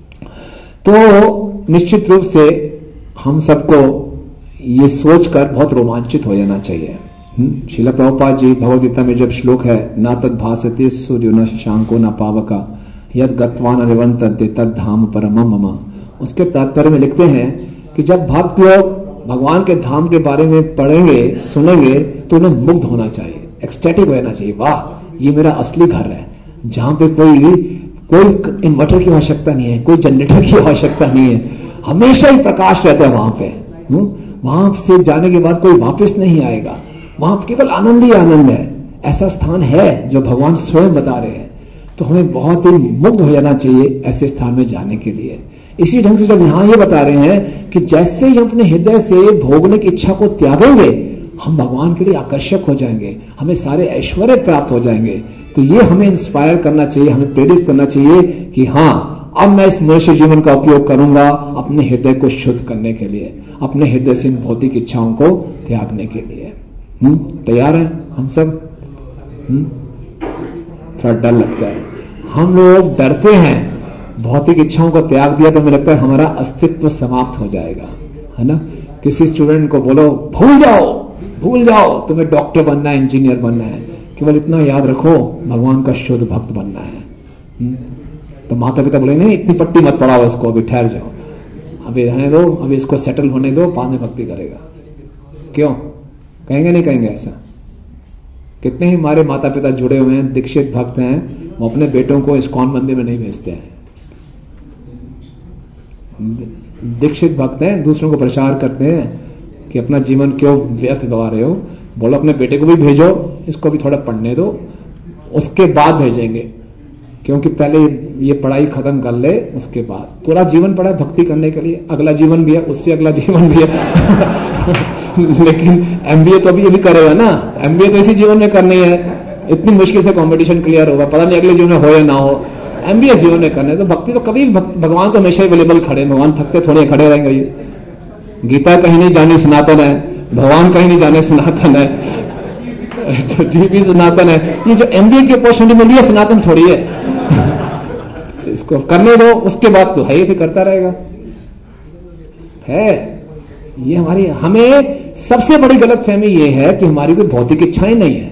तो निश्चित रूप से हम सबको ये सोचकर बहुत रोमांचित हो जाना चाहिए। श्रील प्रभुपाद जी भगवद गीता में जब श्लोक है ना तद भासते सूर्यो न शशांको न पावका यद गत्वान अरिवंत तद धाम परमम मम, उसके तात्पर्य में लिखते हैं कि जब भक्त लोग भगवान के धाम के बारे में पढ़ेंगे सुनेंगे तो उन्हें मुग्ध होना चाहिए, एक्सटेटिक होना चाहिए। वाह ये मेरा असली घर है जहां पे कोई कोई इन्वर्टर की आवश्यकता नहीं है, कोई जनरेटर की आवश्यकता नहीं है, हमेशा ही प्रकाश रहता है वहां पे। वहां से जाने के बाद कोई वापस नहीं आएगा, वहां केवल आनंद ही आनंद है। ऐसा स्थान है जो भगवान स्वयं बता रहे हैं। तो हमें बहुत ही मुग्ध हो जाना चाहिए ऐसे स्थान में जाने के लिए। इसी ढंग से जब यहां ये बता रहे हैं कि जैसे ही हम अपने हृदय से भोगने की इच्छा को त्यागेंगे हम भगवान के लिए आकर्षक हो जाएंगे, हमें सारे ऐश्वर्य प्राप्त हो जाएंगे। तो ये हमें इंस्पायर करना चाहिए, हमें प्रेरित करना चाहिए कि हाँ अब मैं इस मनुष्य जीवन का उपयोग करूंगा अपने हृदय को शुद्ध करने के लिए, अपने हृदय से इन भौतिक इच्छाओं को त्यागने के लिए। हम्म तैयार है हम सब? हम्म थोड़ा डर लगता है, हम लोग डरते हैं भौतिक इच्छाओं को त्याग दिया तो हमें लगता है हमारा अस्तित्व समाप्त हो जाएगा, है ना। किसी स्टूडेंट को बोलो भूल जाओ भूल जाओ तुम्हें डॉक्टर बनना है, इंजीनियर बनना है, केवल इतना याद रखो भगवान का शुद्ध भक्त बनना है। हुँ? तो माता पिता बोले नहीं इतनी पट्टी मत पड़ाओ इसको, अभी ठहर जाओ, अभी रहने दो, अभी इसको सेटल होने दो, बाद में भक्ति करेगा। क्यों कहेंगे? नहीं कहेंगे ऐसा। कितने ही हमारे माता पिता जुड़े हुए हैं, दीक्षित भक्त हैं, वो अपने बेटों को इस्कॉन मंदिर में नहीं भेजते हैं। दीक्षित भक्त हैं, दूसरों को प्रचार करते हैं कि अपना जीवन क्यों व्यर्थ गवा रहे हो, बोलो अपने बेटे को भी भेजो, इसको भी थोड़ा पढ़ने दो, उसके बाद भेजेंगे, क्योंकि पहले ये पढ़ाई खत्म कर ले, उसके बाद पूरा जीवन पड़ा है भक्ति करने के लिए, अगला जीवन भी है, उससे अगला जीवन भी है लेकिन एमबीए तो अभी ये भी करेगा ना, एमबीए तो इसी जीवन में करनी है, इतनी मुश्किल से कंपटीशन क्लियर होगा, पता नहीं अगले जीवन में हो या ना हो, एमबीए जीवन में करना है। तो भक्ति तो कभी भगवान तो हमेशा अवेलेबल खड़े, भगवान थकते थोड़े खड़े रहेंगे। ये गीता कहीं नहीं जानी सनातन है, भगवान कहीं नहीं जाने सनातन है, तो जी भी सनातन है। ये जो एमबीए की अपॉर्चुनिटी मिली है सनातन थोड़ी है इसको करने दो, उसके बाद तो है फिर करता रहेगा। है ये हमारी, हमें सबसे बड़ी गलतफहमी ये है कि हमारी कोई भौतिक इच्छाएं नहीं है,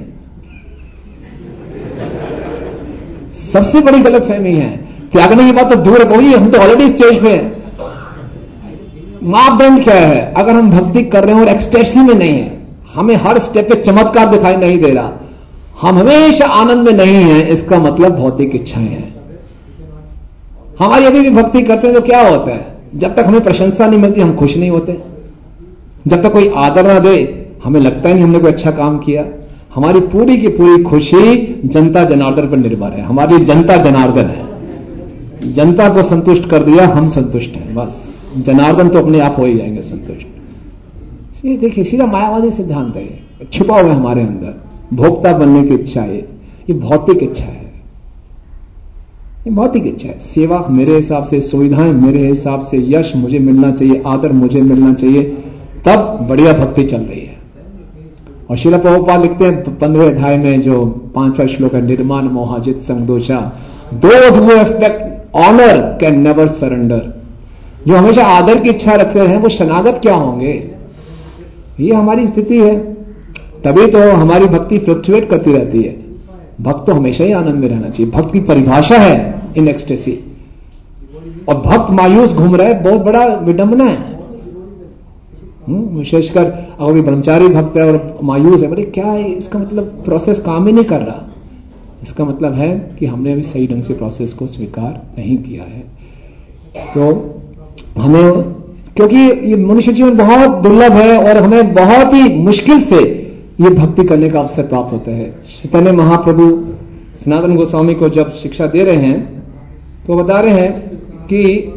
सबसे बड़ी गलतफहमी है। त्यागने की बात तो दूर रखो, हम तो ऑलरेडी स्टेज पे हैं। मापदंड क्या है? अगर हम भक्ति कर रहे हैं और एक्सटेसी में नहीं है, हमें हर स्टेप पे चमत्कार दिखाई नहीं दे रहा, हम हमेशा आनंद में नहीं हैं, इसका मतलब भौतिक इच्छाएं हैं। हमारी अभी भी भक्ति करते हैं तो क्या होता है, जब तक हमें प्रशंसा नहीं मिलती हम खुश नहीं होते, जब तक कोई आदर ना दे हमें लगता है नहीं हमने कोई अच्छा काम किया। हमारी पूरी की पूरी खुशी जनता जनार्दन पर निर्भर है। हमारी जनता जनार्दन है, जनता को संतुष्ट कर दिया हम संतुष्ट हैं, बस जनार्दन तो अपने आप हो ही जाएंगे संतुष्ट। ये देखिए सीधा मायावादी सिद्धांत है, छुपा हुआ है हमारे अंदर, भोक्ता बनने की इच्छा है, ये भौतिक इच्छा है, ये भौतिक इच्छा है। सेवा मेरे हिसाब से, सुविधाएं मेरे हिसाब से, यश मुझे मिलना चाहिए, आदर मुझे मिलना चाहिए, तब बढ़िया भक्ति चल रही है। और श्रील प्रभुपाद लिखते हैं पंद्रह अध्याय में जो पांचवा श्लोक है, निर्माण मोहाजित संगदोषा, those who expect honour can never surrender. जो हमेशा आदर की इच्छा रखते हैं वो शरणागत क्या होंगे, ये हमारी स्थिति है। तभी तो हमारी भक्ति फ्लक्चुएट करती रहती है। भक्त तो हमेशा ही आनंद में रहना चाहिए, भक्त की परिभाषा है इन एक्सटेसी। और भक्त मायूस घूम रहा है, बहुत बड़ा विडंबना है। विशेषकर अगर भी ब्रह्मचारी भक्त है और मायूस है, बोले क्या है इसका मतलब, प्रोसेस काम ही नहीं कर रहा। इसका मतलब है कि हमने अभी सही ढंग से प्रोसेस को स्वीकार नहीं किया है। तो हमें, क्योंकि ये मनुष्य जीवन बहुत दुर्लभ है और हमें बहुत ही मुश्किल से ये भक्ति करने का अवसर प्राप्त होता है। चैतन्य महाप्रभु सनातन गोस्वामी को जब शिक्षा दे रहे हैं तो बता रहे हैं कि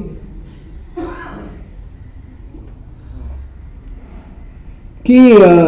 कि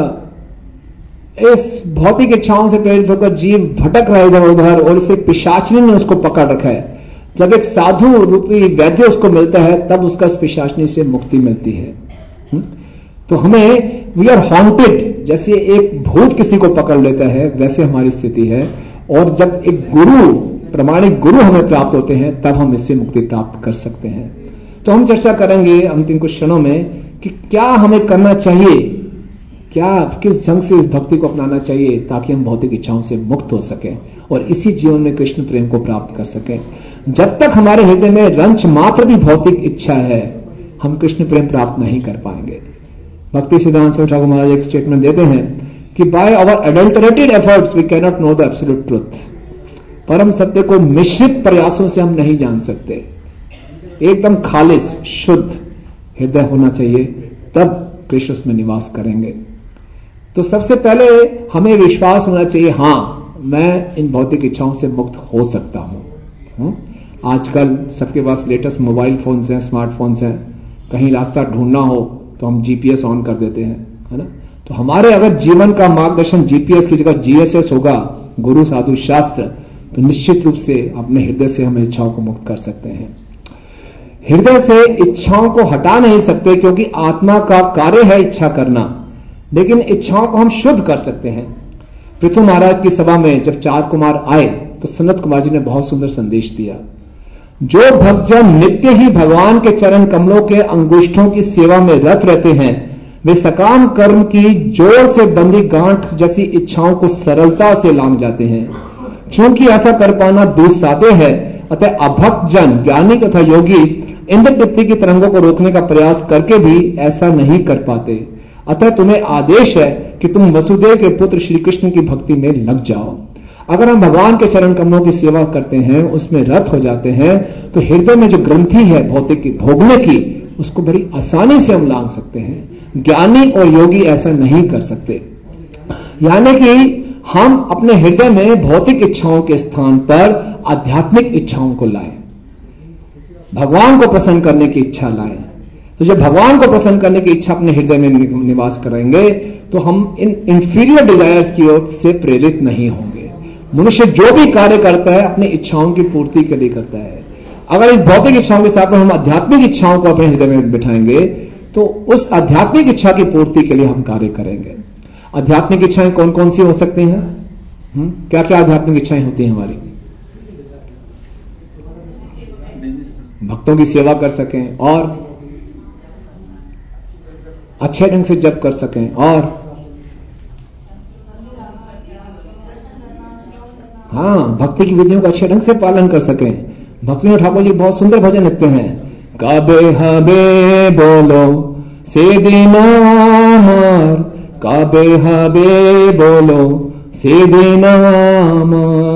इस भौतिक इच्छाओं से प्रेरित होकर जीव भटक रहा है इधर उधर और इसे पिशाचनी ने उसको पकड़ रखा है। जब एक साधु रूपी वैद्य उसको मिलता है तब उसका इस पिशाचनी से मुक्ति मिलती है। तो हमें, वी आर हॉन्टेड, जैसे एक भूत किसी को पकड़ लेता है वैसे हमारी स्थिति है। और जब एक गुरु, प्रमाणिक गुरु हमें प्राप्त होते हैं तब हम इससे मुक्ति प्राप्त कर सकते हैं। तो हम चर्चा करेंगे अंतिम कुछ क्षणों में कि क्या हमें करना चाहिए, क्या किस ढंग से इस भक्ति को अपनाना चाहिए ताकि हम भौतिक इच्छाओं से मुक्त हो सकें और इसी जीवन में कृष्ण प्रेम को प्राप्त कर सकें। जब तक हमारे हृदय में रंच मात्र भी भौतिक इच्छा है हम कृष्ण प्रेम प्राप्त नहीं कर पाएंगे। भक्ति सिद्धांत स्वामी ठाकुर महाराज एक स्टेटमेंट देते हैं कि by our adulterated efforts we can not know the absolute truth. परम सत्य को मिश्रित प्रयासों से हम नहीं जान सकते। एकदम खालिस शुद्ध हृदय होना चाहिए, तब कृष्ण उसमें निवास करेंगे। तो सबसे पहले हमें विश्वास होना चाहिए, हाँ मैं इन भौतिक इच्छाओं से मुक्त हो सकता हूं। आजकल सबके पास लेटेस्ट मोबाइल फोन्स हैं, स्मार्टफोन्स हैं। कहीं रास्ता ढूंढना हो तो हम जीपीएस ऑन कर देते हैं, है ना। तो हमारे अगर जीवन का मार्गदर्शन जीपीएस की जगह जीएसएस होगा, गुरु साधु शास्त्र, तो निश्चित रूप से अपने हृदय से हम इच्छाओं को मुक्त कर सकते हैं। हृदय से इच्छाओं को हटा नहीं सकते क्योंकि आत्मा का कार्य है इच्छा करना, लेकिन इच्छाओं को हम शुद्ध कर सकते हैं। पृथु महाराज की सभा में जब चार कुमार आए तो सनत कुमार जी ने बहुत सुंदर संदेश दिया। जो भक्तजन नित्य ही भगवान के चरण कमलों के अंगुष्ठों की सेवा में रत रहते हैं वे सकाम कर्म की जोर से बंधी गांठ जैसी इच्छाओं को सरलता से लांघ जाते हैं। चूंकि ऐसा कर पाना दुस्साध्य है, अतः अभक्त जन, ज्ञानी तथा योगी इंद्र तृप्ति की तरंगों को रोकने का प्रयास करके भी ऐसा नहीं कर पाते। अतः तुम्हें आदेश है कि तुम वसुदेव के पुत्र श्री कृष्ण की भक्ति में लग जाओ। अगर हम भगवान के चरण कमलों की सेवा करते हैं, उसमें रत हो जाते हैं, तो हृदय में जो ग्रंथि है भौतिक की भोगने की, उसको बड़ी आसानी से हम लांघ सकते हैं। ज्ञानी और योगी ऐसा नहीं कर सकते। यानी कि हम अपने हृदय में भौतिक इच्छाओं के स्थान पर आध्यात्मिक इच्छाओं को लाएं, भगवान को प्रसन्न करने की इच्छा लाएं। तो जब भगवान को प्रसन्न करने की इच्छा अपने हृदय में निवास करेंगे तो हम इन इंफीरियर डिजायर्स की ओर से प्रेरित नहीं होंगे। मनुष्य जो भी कार्य करता है अपनी इच्छाओं की पूर्ति के लिए करता है। अगर इस भौतिक इच्छाओं के साथ में हम आध्यात्मिक इच्छाओं को अपने हृदय में बिठाएंगे तो उस आध्यात्मिक इच्छा की पूर्ति के लिए हम कार्य करेंगे। आध्यात्मिक इच्छाएं कौन कौन सी हो सकती हैं? हुँ? क्या क्या आध्यात्मिक इच्छाएं होती हैं हमारी? भक्तों की सेवा कर सकें और अच्छे ढंग से जप कर सकें और हाँ भक्ति की विधियों का अच्छे ढंग से पालन कर सकें। भक्ति ठाकुर जी बहुत सुंदर भजन लिखते हैं। कबे हबे बोलो से दीना मार कबे हबे बोलो सीधे नाम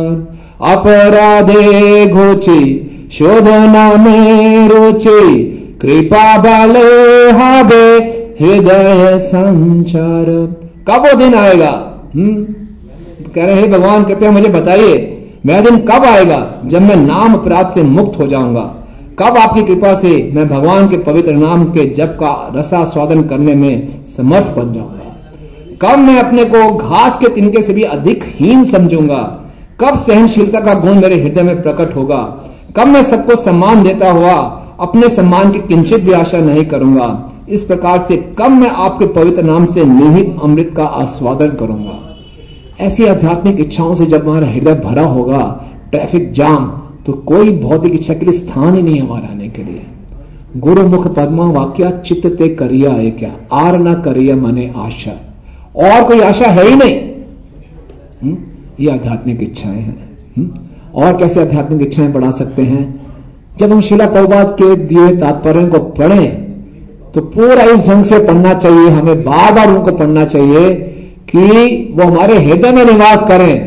अपराधे घोचे शोधना में रोचे कृपा बाले हबे हृदय संचार। कब वो दिन आएगा? हम्म कह रहे हैं भगवान कृपया मुझे बताइए वह दिन कब आएगा जब मैं नाम अपराध से मुक्त हो जाऊंगा? कब आपकी कृपा से मैं भगवान के पवित्र नाम के जप का रसास्वादन करने में समर्थ बन जाऊंगा? कब मैं अपने को घास के तिनके से भी अधिक हीन समझूंगा? कब सहनशीलता का गुण मेरे हृदय में प्रकट होगा? कब मैं सबको सम्मान देता हुआ अपने सम्मान की किंचित भी आशा नहीं करूंगा? इस प्रकार से कब मैं आपके पवित्र नाम से निहित अमृत का आस्वादन करूंगा? ऐसी आध्यात्मिक इच्छाओं से जब हमारा हृदय भरा होगा, ट्रैफिक जाम, तो कोई भौतिक इच्छा के लिए स्थान ही नहीं हमारा आने के लिए। गुरु मुख पद्मा वाक्या चित्त ते करिया है क्या आर न करिया मने आशा, और कोई आशा है ही नहीं। हुँ? ये आध्यात्मिक इच्छाएं हैं। हुँ? और कैसे आध्यात्मिक इच्छाएं बढ़ा सकते हैं? जब हम शिला प्रभुपाद के दिए तात्पर्य को पढ़ें तो पूरा इस ढंग से पढ़ना चाहिए, हमें बार बार उनको पढ़ना चाहिए कि वो हमारे हृदय में निवास करें।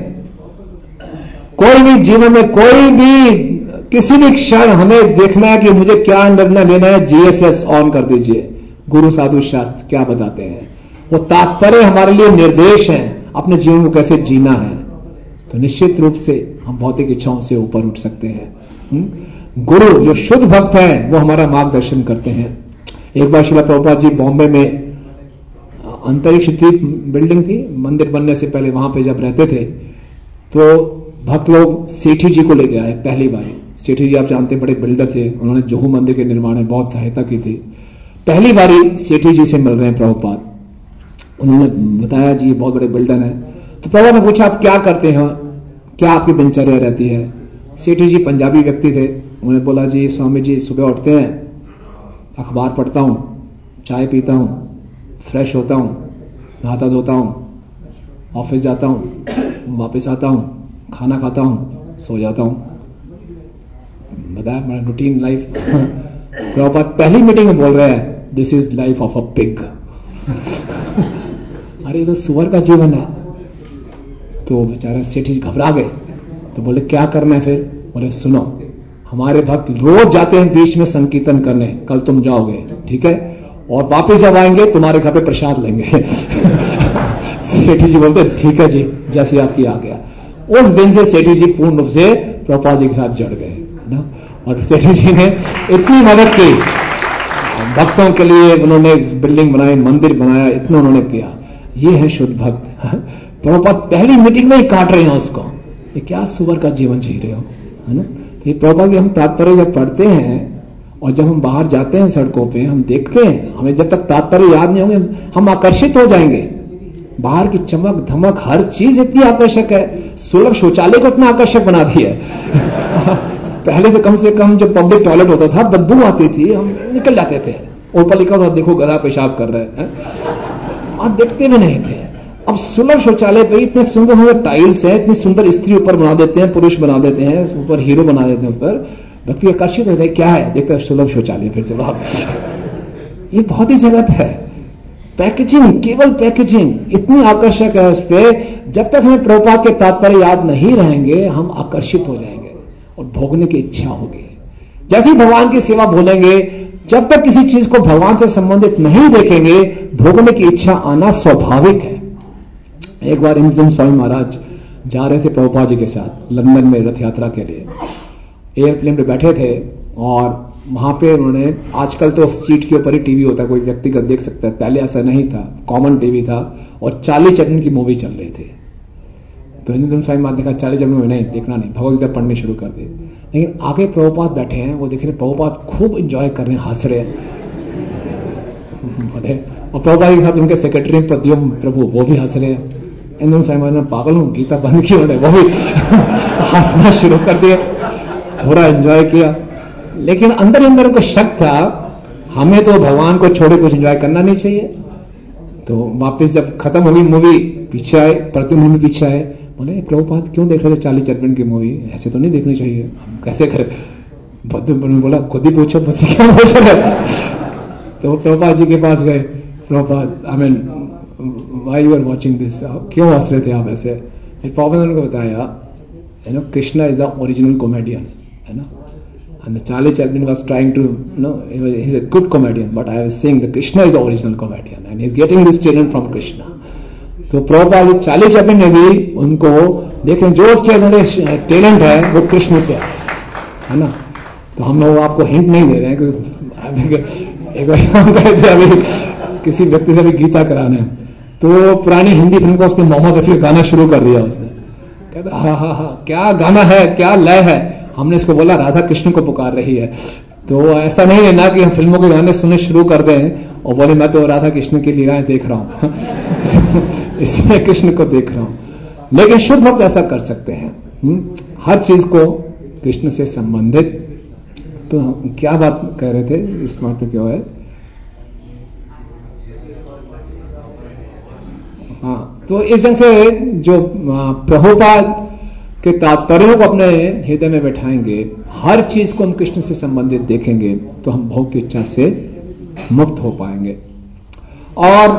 कोई भी जीवन में कोई भी किसी भी क्षण हमें देखना है कि मुझे क्या निर्णय लेना है, जीएसएस ऑन कर दीजिए। गुरु साधु शास्त्र क्या बताते हैं, वो तात्पर्य हमारे लिए निर्देश हैं अपने जीवन को कैसे जीना है। तो निश्चित रूप से हम भौतिक इच्छाओं से ऊपर उठ सकते हैं। हुँ? गुरु जो शुद्ध भक्त हैं वो हमारा मार्गदर्शन करते हैं। एक बार श्रील प्रभुपाद जी बॉम्बे में अंतरिक्ष द्वीप बिल्डिंग थी, मंदिर बनने से पहले वहां पे जब रहते थे तो भक्त लोग सेठी जी को लेके आए पहली बार। सेठी जी आप जानते बड़े बिल्डर थे, उन्होंने जुहू मंदिर के निर्माण में बहुत सहायता की थी। पहली बारी सेठी जी से मिल रहे हैं प्रभुपाद। उन्होंने बताया जी ये बहुत बड़े बिल्डर हैं। तो प्रभुपाद ने पूछा आप क्या करते हैं, क्या आपकी दिनचर्या रहती है? सेठी जी पंजाबी व्यक्ति थे, उन्होंने बोला जी स्वामी जी सुबह उठते हैं, अखबार पढ़ता हूं, चाय पीता हूं, फ्रेश होता हूं, नहाता धोता हूं, ऑफिस जाता हूं, वापस आता हूं, खाना खाता हूं, सो जाता हूं। बताया मेरा रूटीन लाइफ। प्रभुपाद पहली मीटिंग में बोल रहे हैं this is life of a pig. अरे तो सुअर का जीवन है। तो बेचारा सेठ जी घबरा गए, तो बोले क्या करना है फिर? बोले सुनो, हमारे भक्त रोज जाते हैं बीच में संकीर्तन करने, कल तुम जाओगे, ठीक है, और वापस जब आएंगे तुम्हारे घर पे प्रसाद लेंगे। सेठी जी बोलते ठीक है जी, जैसे आपकी आ गया। उस दिन से सेठी जी पूर्ण रूप से प्रभुपाद जी के साथ जड़ गए ना। और सेठी जी ने इतनी मदद की भक्तों के लिए, उन्होंने बिल्डिंग बनाई, मंदिर बनाया, इतना उन्होंने किया। ये है शुद्ध भक्त। प्रभुपाद पहली मीटिंग में ही काट रहे हैं उसको, ये क्या सुअर का जीवन जी रहे हो, है ना। तो ये प्रभुपाद की हम तात्पर्य जब पढ़ते हैं और जब हम बाहर जाते हैं सड़कों पे, हम देखते हैं, हमें जब तक तात्पर्य याद नहीं होंगे हम आकर्षित हो जाएंगे। बाहर की चमक धमक हर चीज इतनी आकर्षक है, सुलभ शौचालय को इतना आकर्षक बना दिया है। पहले तो कम से कम जो पब्लिक टॉयलेट होता था बदबू आती थी, हम निकल जाते थे, ऊपर लिखा था देखो गधा पेशाब कर रहे हैं, और देखते भी नहीं थे। अब सुलभ शौचालय पे इतने सुंदर सुंदर टाइल्स है, इतनी सुंदर स्त्री ऊपर बना देते हैं, पुरुष बना देते हैं, ऊपर हीरो बना देते हैं, ऊपर व्यक्ति आकर्षित होता है, क्या है देखते हैं सुलभ शौचालय, फिर चलो। ये बहुत ही जगत है। पैकेजिंग, केवल पैकेजिंग इतनी आकर्षक है उस पे, जब तक हमें प्रभुपाद के तात्पर्य याद नहीं रहेंगे हम आकर्षित हो जाएंगे और भोगने की इच्छा होगी। जैसे ही भगवान की सेवा भूलेंगे, जब तक किसी चीज को भगवान से संबंधित नहीं देखेंगे, भोगने की इच्छा आना स्वाभाविक है। एक बार इंद्रजन स्वामी महाराज जा रहे थे प्रभुपाद जी के साथ लंदन में रथ यात्रा के लिए। एयरप्लेन पे बैठे थे और वहां पे उन्होंने, आजकल तो सीट के ऊपर ही टीवी होता है, कोई व्यक्तिगत देख सकता है, पहले ऐसा नहीं था, कॉमन टीवी था और चार्ली चैपलिन की मूवी चल रही थी। तो इंद्रजन स्वामी महाराज देखा चार्ली चैपलिन मूवी नहीं देखना, नहीं, भगवदगीता पढ़नी शुरू कर दी। लेकिन आगे प्रभुपाद बैठे हैं, वो देख रहे प्रभुपाद खूब एंजॉय कर रहे हैं, हंस रहे हैं। और प्रभुपाद के साथ उनके सेक्रेटरी प्रद्युम्न प्रभु वो भी हंस रहे हैं। इंद्रजन स्वामी महाराज ने पागल हूं गीता बंद की, उन्होंने वो भी हंसना शुरू कर दिया, पूरा एंजॉय किया। लेकिन अंदर अंदर उनको शक था हमें तो भगवान को छोड़े कुछ एंजॉय करना नहीं चाहिए। तो वापस जब खत्म हो गई मूवी, पीछे आए, प्रद्युम्न भी पीछे आए, बोले प्रभुपाद क्यों देख रहे थे चार्ली चैपलिन की मूवी, ऐसे तो नहीं देखनी चाहिए, हम कैसे करें? प्रद्युम्न ने बोला खुद ही पूछो मुझसे क्या पूछ रहे। तो प्रभुपाद जी के पास गए, Prabhupada I mean why you are watching this, क्यों हंस रहे थे आप ऐसे? फिर प्रभुपाद ने उनको बताया, you know Krishna is the original comedian, है ना, and Charlie Chaplin was trying to, you know, he was, he's a good comedian, but I was saying that Krishna is the original comedian and he's getting this children from Krishna. तो प्रभुपाद चार्ली चैपलिन ने भी उनको देखें जो उसके अंदर टैलेंट है वो कृष्ण से है ना। तो हम लोग आपको हिंट नहीं दे रहे हैं कि एक बार हम गए थे अभी किसी व्यक्ति से अभी गीता कराने, तो पुरानी हिंदी फिल्म का उसने मोहम्मद रफी गाना शुरू कर दिया। उसने कहता हा हा हा क्या गाना है, क्या लय है। हमने इसको बोला राधा कृष्ण को पुकार रही है। तो ऐसा नहीं है ना कि हम फिल्मों के गाने सुनने शुरू कर दें और बोले मैं तो राधा कृष्ण की लीलाएं देख रहा हूं इसमें कृष्ण को देख रहा हूं। लेकिन शुभ भक्त ऐसा कर सकते हैं, हुँ? हर चीज को कृष्ण से संबंधित। तो क्या बात कह रहे थे इस बात पे, क्यों है? हाँ, तो इस ढंग से जो प्रभुपाद के तात्पर्यों को अपने हृदय में बैठाएंगे, हर चीज को हम कृष्ण से संबंधित देखेंगे, तो हम भोग की इच्छा से मुक्त हो पाएंगे। और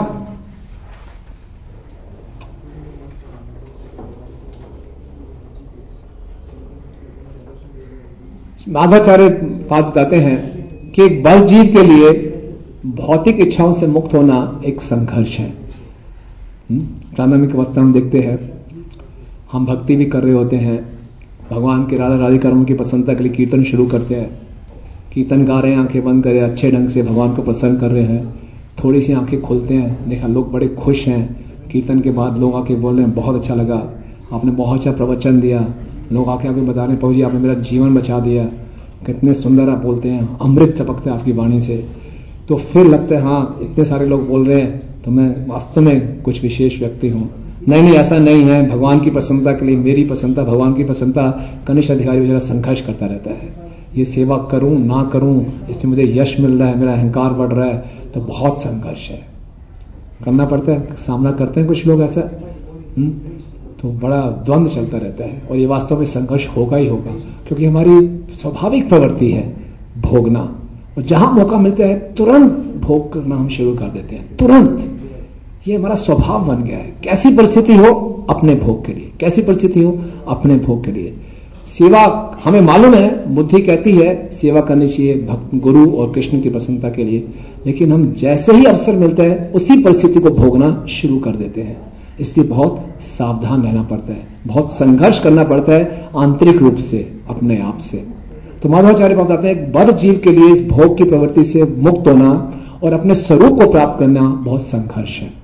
माधवाचार्य बात बताते हैं कि एक बल जीव के लिए भौतिक इच्छाओं से मुक्त होना एक संघर्ष है। प्रारंभिक अवस्था में देखते हैं हम भक्ति भी कर रहे होते हैं, भगवान के राधा राधिका रमन की प्रसन्नता के लिए कीर्तन शुरू करते हैं, कीर्तन गा रहे हैं, आंखें बंद करे अच्छे ढंग से भगवान को प्रसन्न कर रहे हैं। थोड़ी सी आंखें खोलते हैं, देखा लोग बड़े खुश हैं, कीर्तन के बाद लोग आके बोल रहे हैं बहुत अच्छा लगा, आपने बहुत अच्छा प्रवचन दिया। लोग आके आके बता रहे हैं प्रभु जी आपने मेरा जीवन बचा दिया, कितने सुंदर आप बोलते हैं, अमृत टपकते हैं आपकी वाणी से। तो फिर लगता है हाँ इतने सारे लोग बोल रहे हैं तो मैं वास्तव में कुछ विशेष व्यक्ति हूँ। नहीं नहीं ऐसा नहीं है, भगवान की प्रसन्नता के लिए मेरी प्रसन्नता, भगवान की प्रसन्नता, कनिष्ठ अधिकारी बेचारा संघर्ष करता रहता है, ये सेवा करूं ना करूं, इससे मुझे यश मिल रहा है, मेरा अहंकार बढ़ रहा है, तो बहुत संघर्ष है, करना पड़ता है, सामना करते हैं कुछ लोग ऐसा। हुँ? तो बड़ा द्वंद्व चलता रहता है और ये वास्तव में संघर्ष होगा ही होगा, क्योंकि हमारी स्वाभाविक प्रवृत्ति है भोगना, और जहां मौका मिलता है तुरंत भोग करना हम शुरू कर देते हैं, तुरंत। ये हमारा स्वभाव बन गया है। कैसी परिस्थिति हो अपने भोग के लिए, कैसी परिस्थिति हो अपने भोग के लिए। सेवा हमें मालूम है, बुद्धि कहती है सेवा करनी चाहिए भक्त गुरु और कृष्ण की प्रसन्नता के लिए, लेकिन हम जैसे ही अवसर मिलता है उसी परिस्थिति को भोगना शुरू कर देते हैं। इसलिए बहुत सावधान रहना पड़ता है, बहुत संघर्ष करना पड़ता है आंतरिक रूप से अपने आप से। तो माधवाचार्य बताते हैं बद्ध जीव के लिए इस भोग की प्रवृत्ति से मुक्त होना और अपने स्वरूप को प्राप्त करना बहुत संघर्ष है।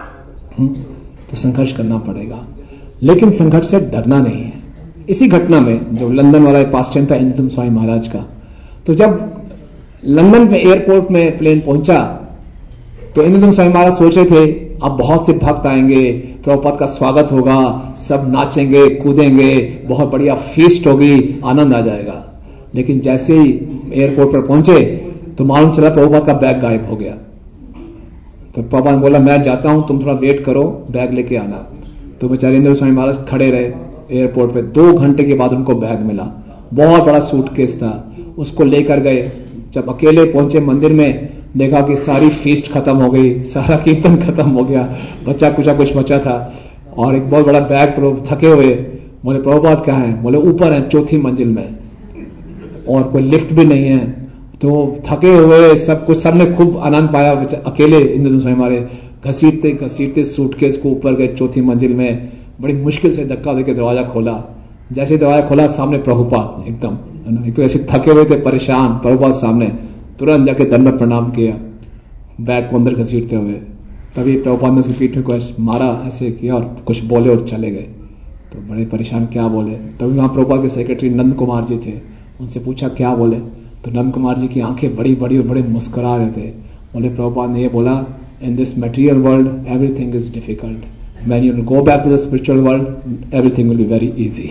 तो संघर्ष करना पड़ेगा, लेकिन संघर्ष से डरना नहीं है। इसी घटना में जो लंदन वाला पास टाइम था इंद्रदुम्न स्वामी महाराज का, तो जब लंदन में एयरपोर्ट में प्लेन पहुंचा तो इंद्रदुम्न स्वामी महाराज सोच रहे थे अब बहुत से भक्त आएंगे, प्रभुपाद का स्वागत होगा, सब नाचेंगे कूदेंगे, बहुत बढ़िया फीस्ट होगी, आनंद आ जाएगा। लेकिन जैसे ही एयरपोर्ट पर पहुंचे तो मालूम चला प्रभुपाद का बैग गायब हो गया। तो प्रभुपाद ने बोला मैं जाता हूं, तुम थोड़ा वेट करो, बैग लेके आना। तो बेचारे इंद्र स्वामी महाराज खड़े रहे एयरपोर्ट पे। दो घंटे के बाद उनको बैग मिला, बहुत बड़ा सूटकेस था, उसको लेकर गए। जब अकेले पहुंचे मंदिर में देखा कि सारी फीस्ट खत्म हो गई, सारा कीर्तन खत्म हो गया, बच्चा कुछ कुछ बचा था, और एक बहुत बड़ा बैग। थके हुए बोले प्रभुपाद कहाँ है? बोले ऊपर है चौथी मंजिल में, और कोई लिफ्ट भी नहीं है। तो थके हुए सब कुछ, सबने खूब आनंद पाया। अकेले इंद्रदुम्न स्वामी हमारे घसीटते घसीटते सूटकेस को ऊपर गए चौथी मंजिल में, बड़ी मुश्किल से धक्का देके दरवाजा खोला। जैसे दरवाजा खोला सामने प्रभुपाद एकदम, एक तो ऐसे थके हुए थे, परेशान, प्रभुपाद सामने। तुरंत जाके दंडवत प्रणाम किया, बैग को अंदर घसीटते हुए। तभी प्रभुपाद ने उसकी पीठ में कुछ मारा, ऐसे किया और कुछ बोले और चले गए। तो बड़े परेशान, क्या बोले? तभी वहां प्रभुपाद के सेक्रेटरी नंद कुमार जी थे, उनसे पूछा क्या बोले? तो नंद कुमार जी की आंखें बड़ी बड़ी और बड़े मुस्कुरा रहे थे। बोले प्रभुपाद ने ये बोला, in this material world everything is difficult, when you go back to the spiritual world everything will be very easy.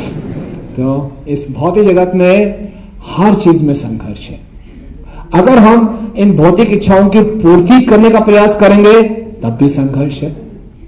तो इस भौतिक जगत में हर चीज में संघर्ष है। अगर हम इन भौतिक इच्छाओं की पूर्ति करने का प्रयास करेंगे तब भी संघर्ष है।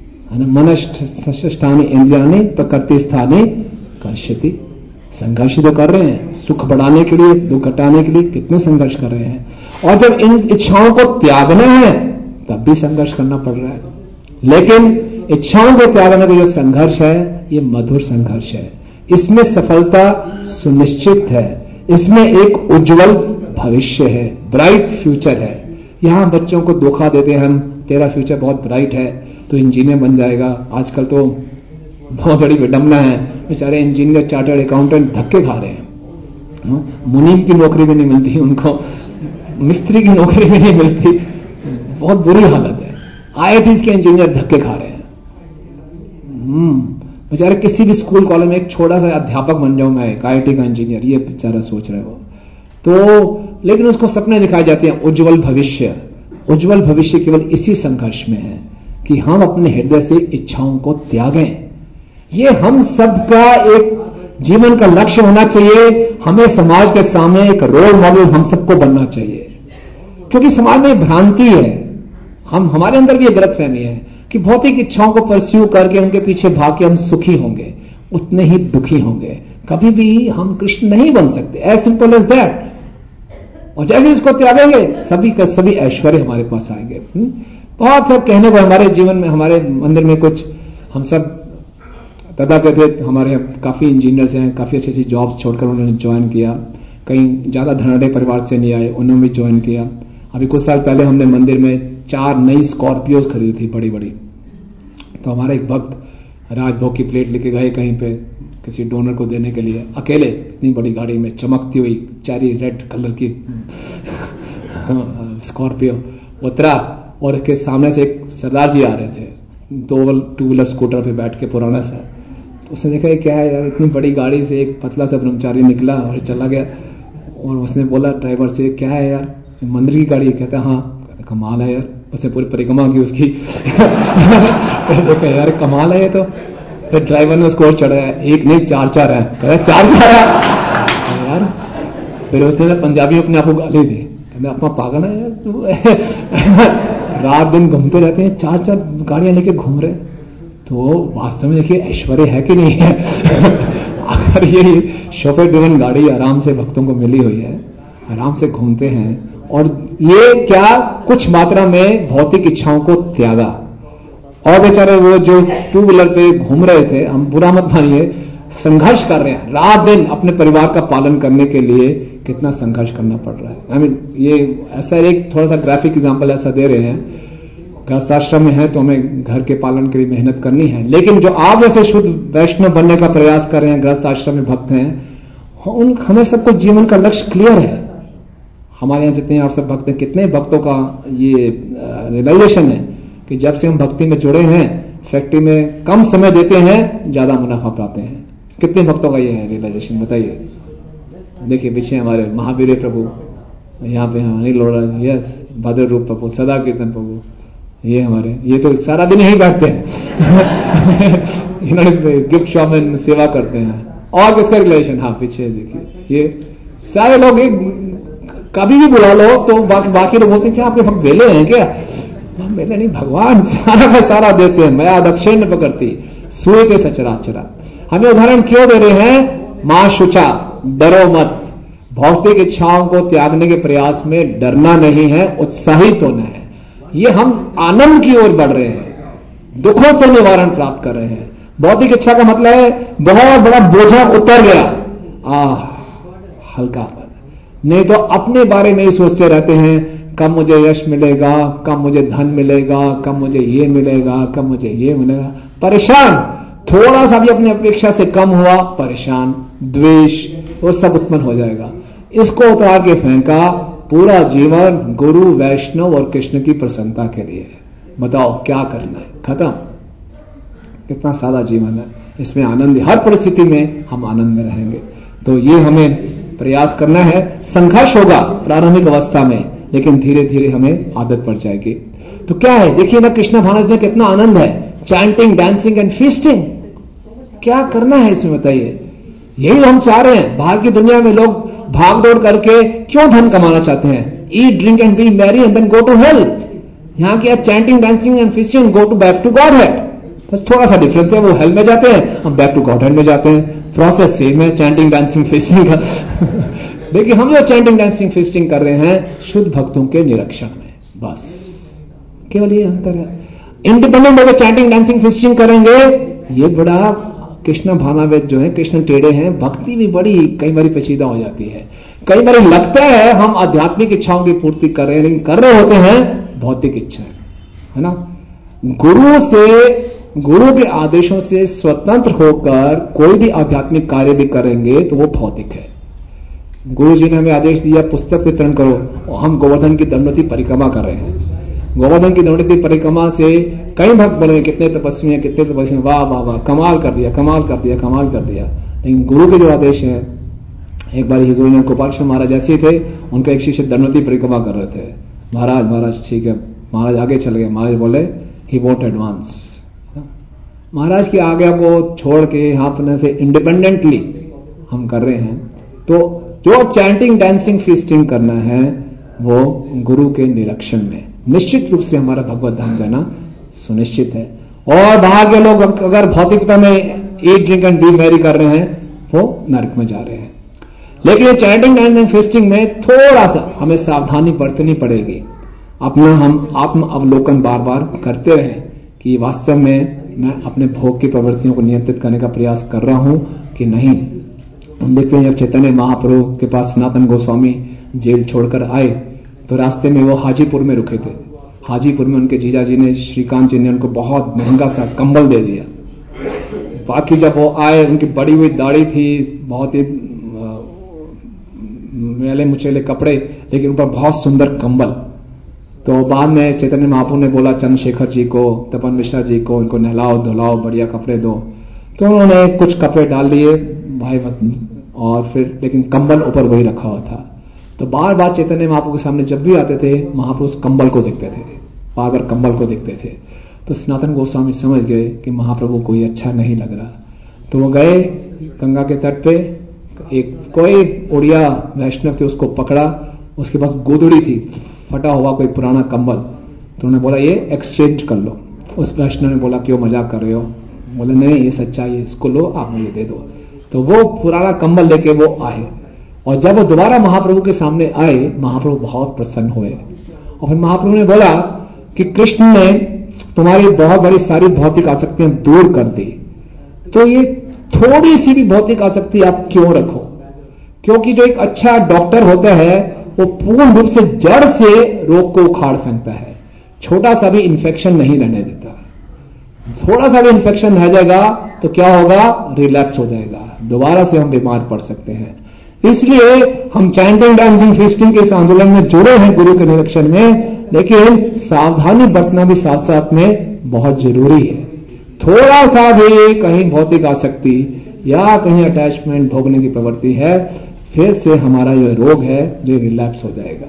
मनष्ठानि इंद्रियाणि प्रकृति स्थाने कर्षति। संघर्ष तो कर रहे हैं, सुख बढ़ाने के लिए, दुख घटाने के लिए कितने संघर्ष कर रहे हैं। और जब इन इच्छाओं को त्यागना है तब भी संघर्ष करना पड़ रहा है। लेकिन इच्छाओं को त्यागने का जो संघर्ष है ये मधुर संघर्ष है। इसमें सफलता सुनिश्चित है, इसमें एक उज्जवल भविष्य है, ब्राइट फ्यूचर है। यहां बच्चों को धोखा देते हैं हम, तेरा फ्यूचर बहुत ब्राइट है, तो इंजीनियर बन जाएगा। आजकल तो बहुत बड़ी विडंबना है, बेचारे इंजीनियर चार्टर्ड अकाउंटेंट धक्के खा रहे हैं, मुनीम की नौकरी भी नहीं मिलती उनको, मिस्त्री की नौकरी भी नहीं मिलती, बहुत बुरी हालत है। आईआईटीज के इंजीनियर धक्के खा रहे हैं। हम्म बेचारे किसी भी स्कूल कॉलेज में एक छोटा सा अध्यापक बन जाऊं मैं, एक आईआईटी का इंजीनियर, ये बेचारा सोच रहे हो तो। लेकिन उसको सपने दिखाए जाते हैं उज्जवल भविष्य। उज्जवल भविष्य केवल इसी संघर्ष में है कि हम अपने हृदय से इच्छाओं को त्यागें। ये हम सबका एक जीवन का लक्ष्य होना चाहिए। हमें समाज के सामने एक रोल मॉडल हम सबको बनना चाहिए, क्योंकि समाज में भ्रांति है, हम हमारे अंदर भी एक गलतफहमी है कि भौतिक इच्छाओं को परस्यू करके उनके पीछे भाग के हम सुखी होंगे, उतने ही दुखी होंगे, कभी भी हम कृष्ण नहीं बन सकते। As simple as that. और जैसे इसको त्यागेंगे सभी का सभी ऐश्वर्य हमारे पास आएंगे। बहुत सब कहने को हमारे जीवन में, हमारे मंदिर में कुछ हम सब तथाकथित हमारे काफी इंजीनियर्स हैं, काफी अच्छी अच्छी जॉब्स छोड़कर उन्होंने ज्वाइन किया। कहीं ज्यादा धनाढ़ परिवार से नहीं आए, उन्होंने भी ज्वाइन किया। अभी कुछ साल पहले हमने मंदिर में चार नई स्कॉर्पियोज खरीदी थी, बड़ी बड़ी। तो हमारा एक भक्त राजभोग की प्लेट लेके गए कहीं पे किसी डोनर को देने के लिए, अकेले इतनी बड़ी गाड़ी में, चमकती हुई चेरी रेड कलर की स्कॉर्पियो। उतरा और इसके सामने से एक सरदार जी आ रहे थे, दो टू व्हीलर स्कूटर पे बैठ के, पुराना सा। तो उसने देखा क्या है यार, इतनी बड़ी गाड़ी से एक पतला सा ब्रह्मचारी निकला और चला गया। और उसने बोला ड्राइवर से, क्या है यार, मंदिर की गाड़ी है? कहता हाँ। कहता कमाल है यार। उसने पूरी परिक्रमा की उसकी। देखा यार कमाल है ये तो। फिर ड्राइवर ने उसको और चढ़ाया, एक नहीं चार चार है। कहता चार चार है यार। फिर उसने पंजाबी अपने आप को गाली दी, कहते अपना पागल है यार, रात दिन घूमते रहते हैं, चार चार गाड़ियां लेके घूम रहे। तो वास्तव में देखिए ऐश्वर्य है कि नहीं है। अगर ये शोफर ड्रिवन गाड़ी आराम से भक्तों को मिली हुई है, आराम से घूमते हैं, और ये क्या कुछ मात्रा में भौतिक इच्छाओं को त्यागा। और बेचारे वो जो टू व्हीलर पे घूम रहे थे, हम बुरा मत मानिए, संघर्ष कर रहे हैं रात दिन अपने परिवार का पालन करने के लिए, कितना संघर्ष करना पड़ रहा है। आई I मीन mean, ये ऐसा एक थोड़ा सा ग्राफिक एग्जांपल ऐसा दे रहे हैं। गृहस्थाश्रम में है तो हमें घर के पालन के लिए मेहनत करनी है, लेकिन जो आप जैसे शुद्ध वैष्णव बनने का प्रयास कर रहे हैं, गृहस्थाश्रम में भक्त हैं, उन हमें सबको जीवन का लक्ष्य क्लियर है। हमारे यहाँ जितने आप सब भक्त हैं, कितने भक्तों का ये रियलाइजेशन है कि जब से हम भक्ति में जुड़े हैं, फैक्ट्री में कम समय देते हैं, ज्यादा मुनाफा पाते हैं। कितने भक्तों का ये है रियलाइजेशन, बताइए। देखिए पीछे हमारे महावीर प्रभु, यहाँ पे हमारे लोड़ा, यस, भद्र रूप प्रभु, सदा कीर्तन प्रभु, ये हमारे, ये तो सारा दिन यही बैठते हैं। इन्होंने गिफ्ट शॉप में सेवा करते हैं। और किसका रिलेशन, हाँ पीछे देखिए, ये सारे लोग एक कभी भी बुला लो तो बाकी बाकी लोग बोलते हैं क्या आपके भक्त वेले हैं क्या? वेले नहीं, भगवान सारा का सारा देते हैं। मैं दक्षिण पकड़ती सूर्य के सचराचरा। हमें उदाहरण क्यों दे रहे हैं? मां शुचा, डरो मत। भौतिक इच्छाओं को त्यागने के प्रयास में डरना नहीं है, उत्साहित होना है। ये हम आनंद की ओर बढ़ रहे हैं, दुखों से निवारण प्राप्त कर रहे हैं। भौतिक इच्छा का मतलब है बहुत बड़ा बोझा उतर गया, आह हल्का पर। नहीं तो अपने बारे में ही सोचते रहते हैं, कब मुझे यश मिलेगा, कब मुझे धन मिलेगा, कब मुझे ये मिलेगा, कब मुझे ये मिलेगा। परेशान, थोड़ा सा भी अपनी अपेक्षा से कम हुआ, परेशान, द्वेष, वो सब उत्पन्न हो जाएगा। इसको उतार के फेंका, पूरा जीवन गुरु, वैष्णव और कृष्ण की प्रसन्नता के लिए। बताओ क्या करना है, खत्म। कितना सादा जीवन है, इसमें आनंद, हर परिस्थिति में हम आनंद में रहेंगे। तो ये हमें प्रयास करना है। संघर्ष होगा प्रारंभिक अवस्था में, लेकिन धीरे धीरे हमें आदत पड़ जाएगी। तो क्या है, देखिए ना, कृष्ण भानस में कितना आनंद है, चैंटिंग, डांसिंग एंड फीस्टिंग। क्या करना है इसमें बताइए? यही हम चाह रहे हैं। बाहर की दुनिया में लोग भाग दौड़ करके क्यों धन कमाना चाहते हैं? Eat, drink and be merry and then go to hell. यहाँ की chanting, dancing and feasting, go to back to godhead. बस थोड़ा सा डिफरेंस है, वो हेल में जाते हैं, हम बैक टू गॉड हेड में जाते हैं। प्रोसेस सेम है, चैंटिंग, डांसिंग, फीस्टिंग का। देखिए हम जो चैंटिंग, डांसिंग, फीस्टिंग कर रहे हैं शुद्ध भक्तों के निरीक्षण में, बस केवल ये अंतर है। इंडिपेंडेंट होकर चैंटिंग डांसिंग फिस्टिंग करेंगे, ये बड़ा कृष्ण भावनावेद जो है, कृष्ण टेढ़े हैं, भक्ति भी बड़ी कई बार पेचीदा हो जाती है। कई बार लगता है हम आध्यात्मिक इच्छाओं की पूर्ति कर रहे हैं, लेकिन कर रहे होते हैं भौतिक इच्छा, है ना। गुरु से, गुरु के आदेशों से स्वतंत्र होकर कोई भी आध्यात्मिक कार्य भी करेंगे तो वो भौतिक है। गुरु जी ने हमें आदेश दिया पुस्तक वितरण करो, और हम गोवर्धन की दंडवती परिक्रमा कर रहे हैं। गोवर्धन की दंडवती परिक्रमा से कई भक्त बोले कितने तपस्वी हैं, कितने तपस्वी, वाह वाह वाह, कमाल कर दिया, कमाल कर दिया, कमाल कर दिया। लेकिन गुरु के जो आदेश है, एक बार हिजूरी गोपाल कृष्ण महाराज ऐसे थे, उनका एक शिष्य दंडवती परिक्रमा कर रहे थे। महाराज महाराज ठीक है, महाराज आगे चल गए। महाराज बोले ही वोंट एडवांस। महाराज की आज्ञा को छोड़ के यहाँ अपने से इंडिपेंडेंटली हम कर रहे हैं। तो जो चैंटिंग डांसिंग फीस्टिंग करना है वो गुरु के निरीक्षण में निश्चित रूप से हमारा भगवत धाम जाना सुनिश्चित है। और बाहर के लोग अगर भौतिकता में eat drink and be merry कर रहे हैं वो नरक में जा रहे हैं। लेकिन ये चैंटिंग डांसिंग फीस्टिंग में थोड़ा सा हमें सावधानी बरतनी पड़ेगी। अपना हम आत्म अवलोकन बार बार करते रहें कि वास्तव में मैं अपने भोग की प्रवृत्तियों को नियंत्रित करने का प्रयास कर रहा हूं कि नहीं। हम देखते हैं जब चैतन्य महाप्रभु के पास सनातन गोस्वामी जेल छोड़कर आए तो रास्ते में वो हाजीपुर में रुके थे। हाजीपुर में उनके जीजा जी ने, श्रीकांत जी ने उनको बहुत महंगा सा कंबल दे दिया। बाकी जब वो आए, उनकी बड़ी हुई दाढ़ी थी, बहुत ही मैले मुचेले कपड़े, लेकिन ऊपर बहुत सुंदर कंबल। तो बाद में चैतन्य महाप्रभु ने बोला चंद्रशेखर जी को, तपन मिश्रा जी को, इनको नहलाओ धुलाओ, बढ़िया कपड़े दो। तो उन्होंने कुछ कपड़े डाल लिए भाई, और फिर लेकिन कंबल ऊपर वही रखा हुआ था। तो बार बार चैतन्य महाप्रभु के सामने जब भी आते थे, महाप्रभु उस कंबल को देखते थे, बार बार कंबल को देखते थे। तो सनातन गोस्वामी समझ गए कि महाप्रभु को ये अच्छा नहीं लग रहा। तो वो गए गंगा के तट पे, एक कोई उड़िया वैष्णव थे, उसको पकड़ा, उसके पास गोदड़ी थी, फटा हुआ कोई पुराना कंबल। तो उन्होंने बोला ये एक्सचेंज कर लो। उस वैष्णव ने बोला क्यों मजाक कर रहे हो? बोले नहीं ये सच्चाई है, इसको लो, आप मुझे दे दो। तो वो पुराना कंबल लेके वो आए, और जब वो दोबारा महाप्रभु के सामने आए, महाप्रभु बहुत प्रसन्न हुए। और फिर महाप्रभु ने बोला कि कृष्ण ने तुम्हारी बहुत बड़ी सारी भौतिक आसक्तियां दूर कर दी, तो ये थोड़ी सी भी भौतिक आसक्ति आप क्यों रखो? क्योंकि जो एक अच्छा डॉक्टर होता है वो पूर्ण रूप से जड़ से रोग को उखाड़ फेंकता है, छोटा सा भी इंफेक्शन नहीं रहने देता। थोड़ा सा भी इंफेक्शन रह जाएगा तो क्या होगा? रिलैप्स हो जाएगा, दोबारा से हम बीमार पड़ सकते हैं। इसलिए हम चैंटिंग डांसिंग फीस्टिंग के इस आंदोलन में जुड़े हैं गुरु के निरीक्षण में, लेकिन सावधानी बरतना भी साथ साथ में बहुत जरूरी है। थोड़ा सा भी कहीं भौतिक आसक्ति या कहीं अटैचमेंट भोगने की प्रवृत्ति है, फिर से हमारा जो रोग है जो रिलैप्स हो जाएगा।